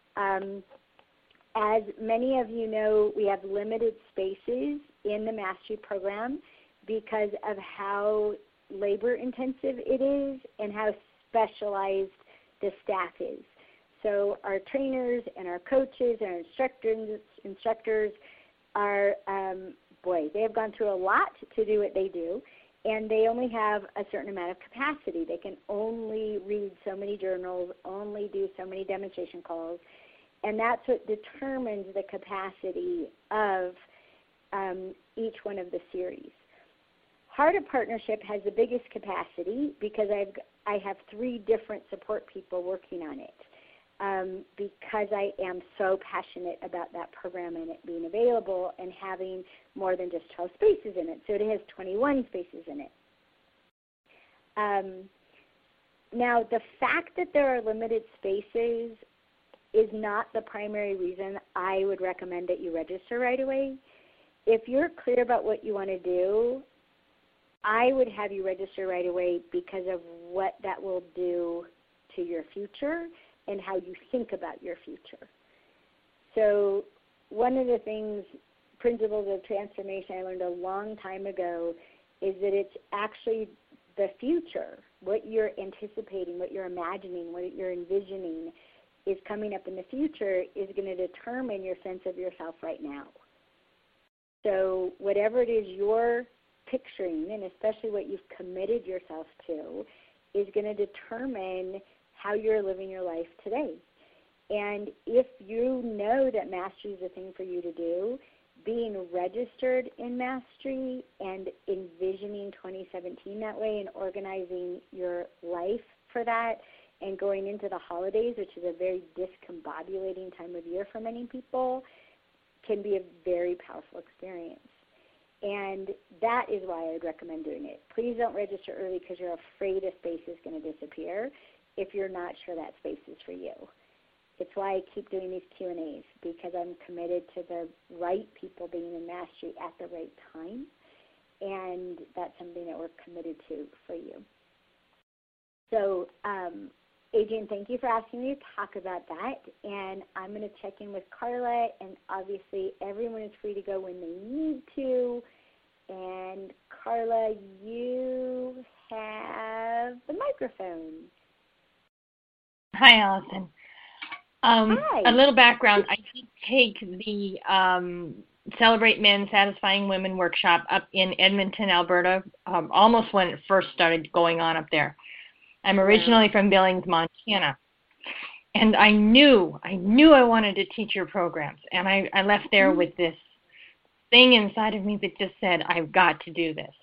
Speaker 1: As many of you know, we have limited spaces in the Mastery program because of how labor-intensive it is and how specialized the staff is. So our trainers and our coaches and our instructors are, they have gone through a lot to do what they do, and they only have a certain amount of capacity. They can only read so many journals, only do so many demonstration calls, and that's what determines the capacity of each one of the series. Heart of Partnership has the biggest capacity because I have 3 different support people working on it. because I am so passionate about that program and it being available and having more than just 12 spaces in it. So it has 21 spaces in it. Now, the fact that there are limited spaces is not the primary reason I would recommend that you register right away. If you're clear about what you want to do, I would have you register right away because of what that will do to your future and how you think about your future. So one of the things, principles of transformation I learned a long time ago is that it's actually the future, what you're anticipating, what you're imagining, what you're envisioning is coming up in the future is going to determine your sense of yourself right now. So whatever it is you're picturing, and especially what you've committed yourself to, is going to determine how you're living your life today. And if you know that mastery is a thing for you to do, being registered in mastery and envisioning 2017 that way and organizing your life for that and going into the holidays, which is a very discombobulating time of year for many people, can be a very powerful experience. And that is why I would recommend doing it. Please don't register early because you're afraid a space is going to disappear if you're not sure that space is for you. It's why I keep doing these Q&As, because I'm committed to the right people being in mastery at the right time, and that's something that we're committed to for you. So, Adrienne, thank you for asking me to talk about that, and I'm going to check in with Carla, and obviously everyone is free to go when they need to. And Carla, you have the microphone.
Speaker 3: Hi, Allison.
Speaker 1: Hi.
Speaker 3: A little background. I did take the Celebrate Men, Satisfying Women workshop up in Edmonton, Alberta, almost when it first started going on up there. I'm originally from Billings, Montana. And I knew I wanted to teach your programs. And I left there with this thing inside of me that just said, I've got to do this.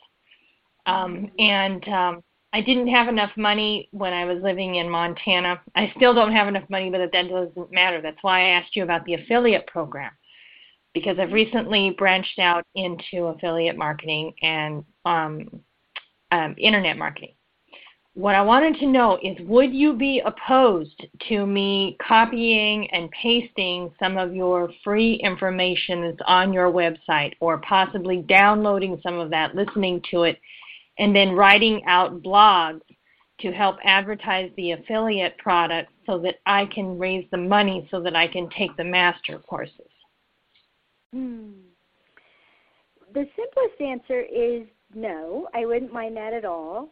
Speaker 3: I didn't have enough money when I was living in Montana. I still don't have enough money, but that doesn't matter. That's why I asked you about the affiliate program, because I've recently branched out into affiliate marketing and internet marketing. What I wanted to know is, would you be opposed to me copying and pasting some of your free information that's on your website, or possibly downloading some of that, listening to it, and then writing out blogs to help advertise the affiliate product so that I can raise the money so that I can take the master courses?
Speaker 1: The simplest answer is no. I wouldn't mind that at all.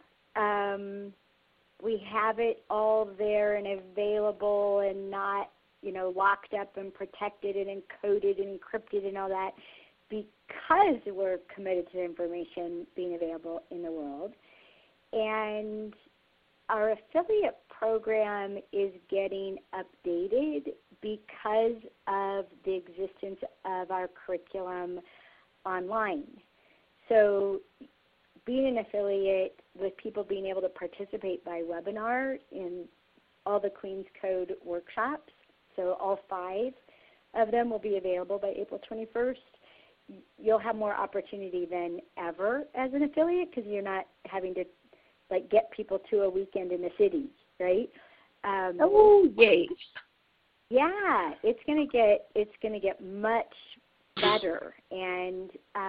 Speaker 1: We have it all there and available and not, locked up and protected and encoded and encrypted and all that, because we're committed to information being available in the world. And our affiliate program is getting updated because of the existence of our curriculum online. So being an affiliate, with people being able to participate by webinar in all the Queen's Code workshops, so all 5 of them will be available by April 21st. You'll have more opportunity than ever as an affiliate, because you're not having to get people to a weekend in the city, right?
Speaker 3: Yay!
Speaker 1: Yeah, it's gonna get much better, and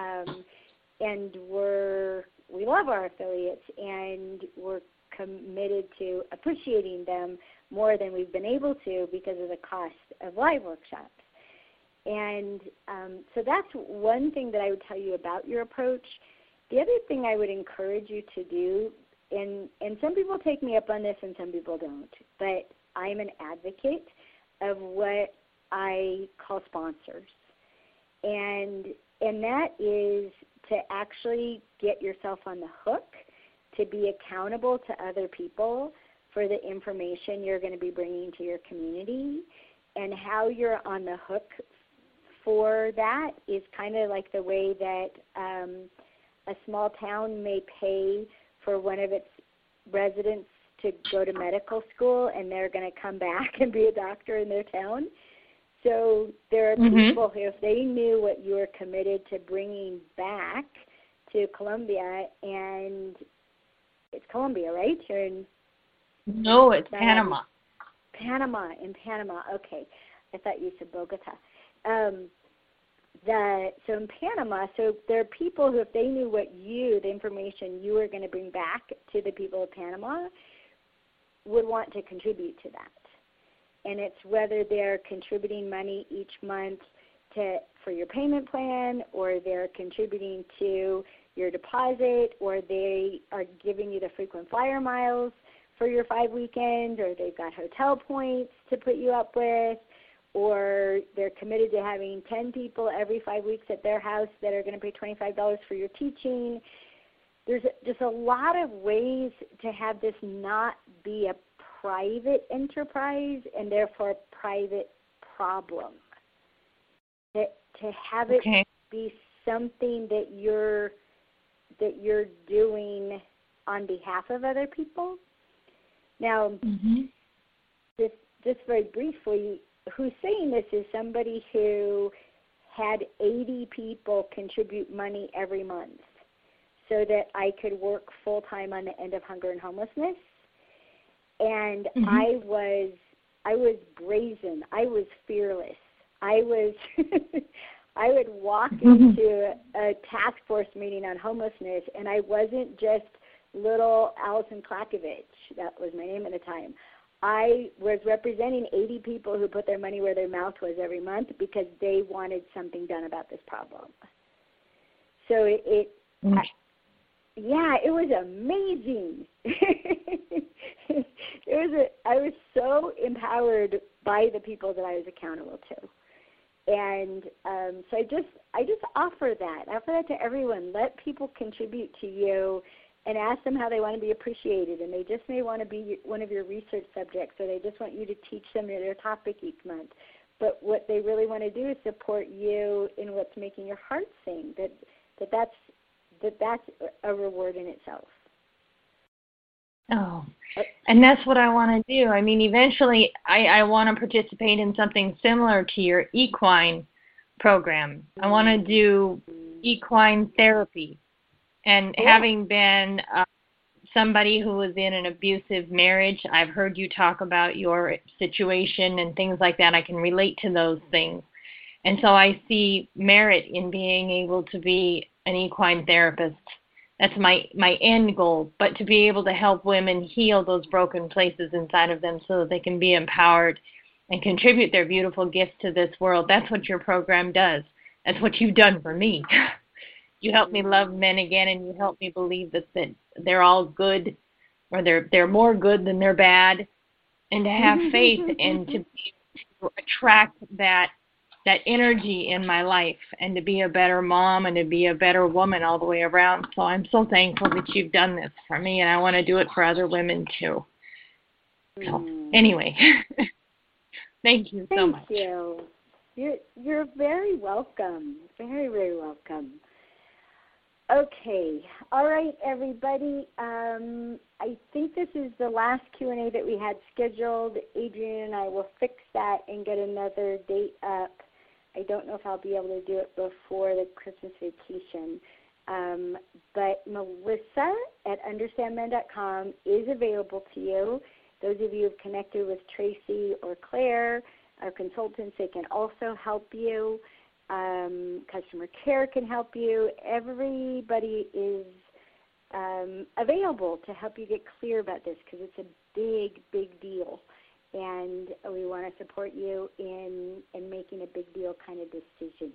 Speaker 1: we love our affiliates, and we're committed to appreciating them more than we've been able to because of the cost of live workshops. And so that's one thing that I would tell you about your approach. The other thing I would encourage you to do, and some people take me up on this and some people don't, but I'm an advocate of what I call sponsors. And that is to actually get yourself on the hook, to be accountable to other people for the information you're going to be bringing to your community. And how you're on the hook for that is kind of like the way that a small town may pay for one of its residents to to go to medical school and they're going to come back and be a doctor in their town. So there are people who, if they knew what you were committed to bringing back to Colombia, and it's Colombia, right? You're in
Speaker 3: No, it's Panama.
Speaker 1: In Panama. Okay. I thought you said Bogota. So in Panama, so there are people who, if they knew the information you were going to bring back to the people of Panama, would want to contribute to that. And it's whether they're contributing money each month for your payment plan, or they're contributing to your deposit, or they are giving you the frequent flyer miles for your 5 weekends, or they've got hotel points to put you up with, or they're committed to having 10 people every 5 weeks at their house that are going to pay $25 for your teaching. There's just a lot of ways to have this not be a private enterprise and therefore a private problem. To have it be something that you're doing on behalf of other people. Now, just very briefly, who's saying this is somebody who had 80 people contribute money every month so that I could work full-time on the end of hunger and homelessness. And I was brazen. I was fearless. I would walk into a task force meeting on homelessness, and I wasn't just little Alison Klakovich. That was my name at the time. I was representing 80 people who put their money where their mouth was every month because they wanted something done about this problem. So it was amazing. I was so empowered by the people that I was accountable to. And so I just offer that to everyone. Let people contribute to you and ask them how they want to be appreciated. And they just may want to be one of your research subjects, or they just want you to teach them their topic each month. But what they really want to do is support you in what's making your heart sing, that's a reward in itself.
Speaker 3: Oh, and that's what I want to do. I mean, eventually I want to participate in something similar to your equine program. I want to do equine therapy. And having been somebody who was in an abusive marriage, I've heard you talk about your situation and things like that. I can relate to those things. And so I see merit in being able to be an equine therapist. That's my end goal, but to be able to help women heal those broken places inside of them so that they can be empowered and contribute their beautiful gifts to this world. That's what your program does. That's what you've done for me. You help me love men again, and you help me believe that they're all good, or they're more good than they're bad, and to have faith and to attract that energy in my life, and to be a better mom and to be a better woman all the way around. So I'm so thankful that you've done this for me, and I want to do it for other women too. So anyway, thank you so much.
Speaker 1: Thank you. You're very welcome. Very, very welcome. Okay. All right, everybody. I think this is the last Q&A that we had scheduled. Adrienne and I will fix that and get another date up. I don't know if I'll be able to do it before the Christmas vacation. But Melissa at understandmen.com is available to you. Those of you who have connected with Tracy or Claire, our consultants, they can also help you. Customer care can help you. Everybody is available to help you get clear about this, because it's a big, big deal. And we want to support you in making a big deal kind of decision.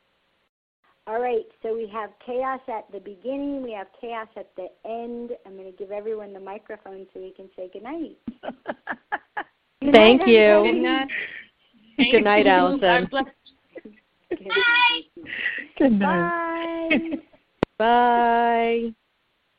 Speaker 1: All right, so we have chaos at the beginning. We have chaos at the end. I'm going to give everyone the microphone so we can say goodnight.
Speaker 6: Thank you.
Speaker 3: Good night.
Speaker 6: Good night, Allison.
Speaker 1: Good night.
Speaker 6: Good night. Bye. Bye.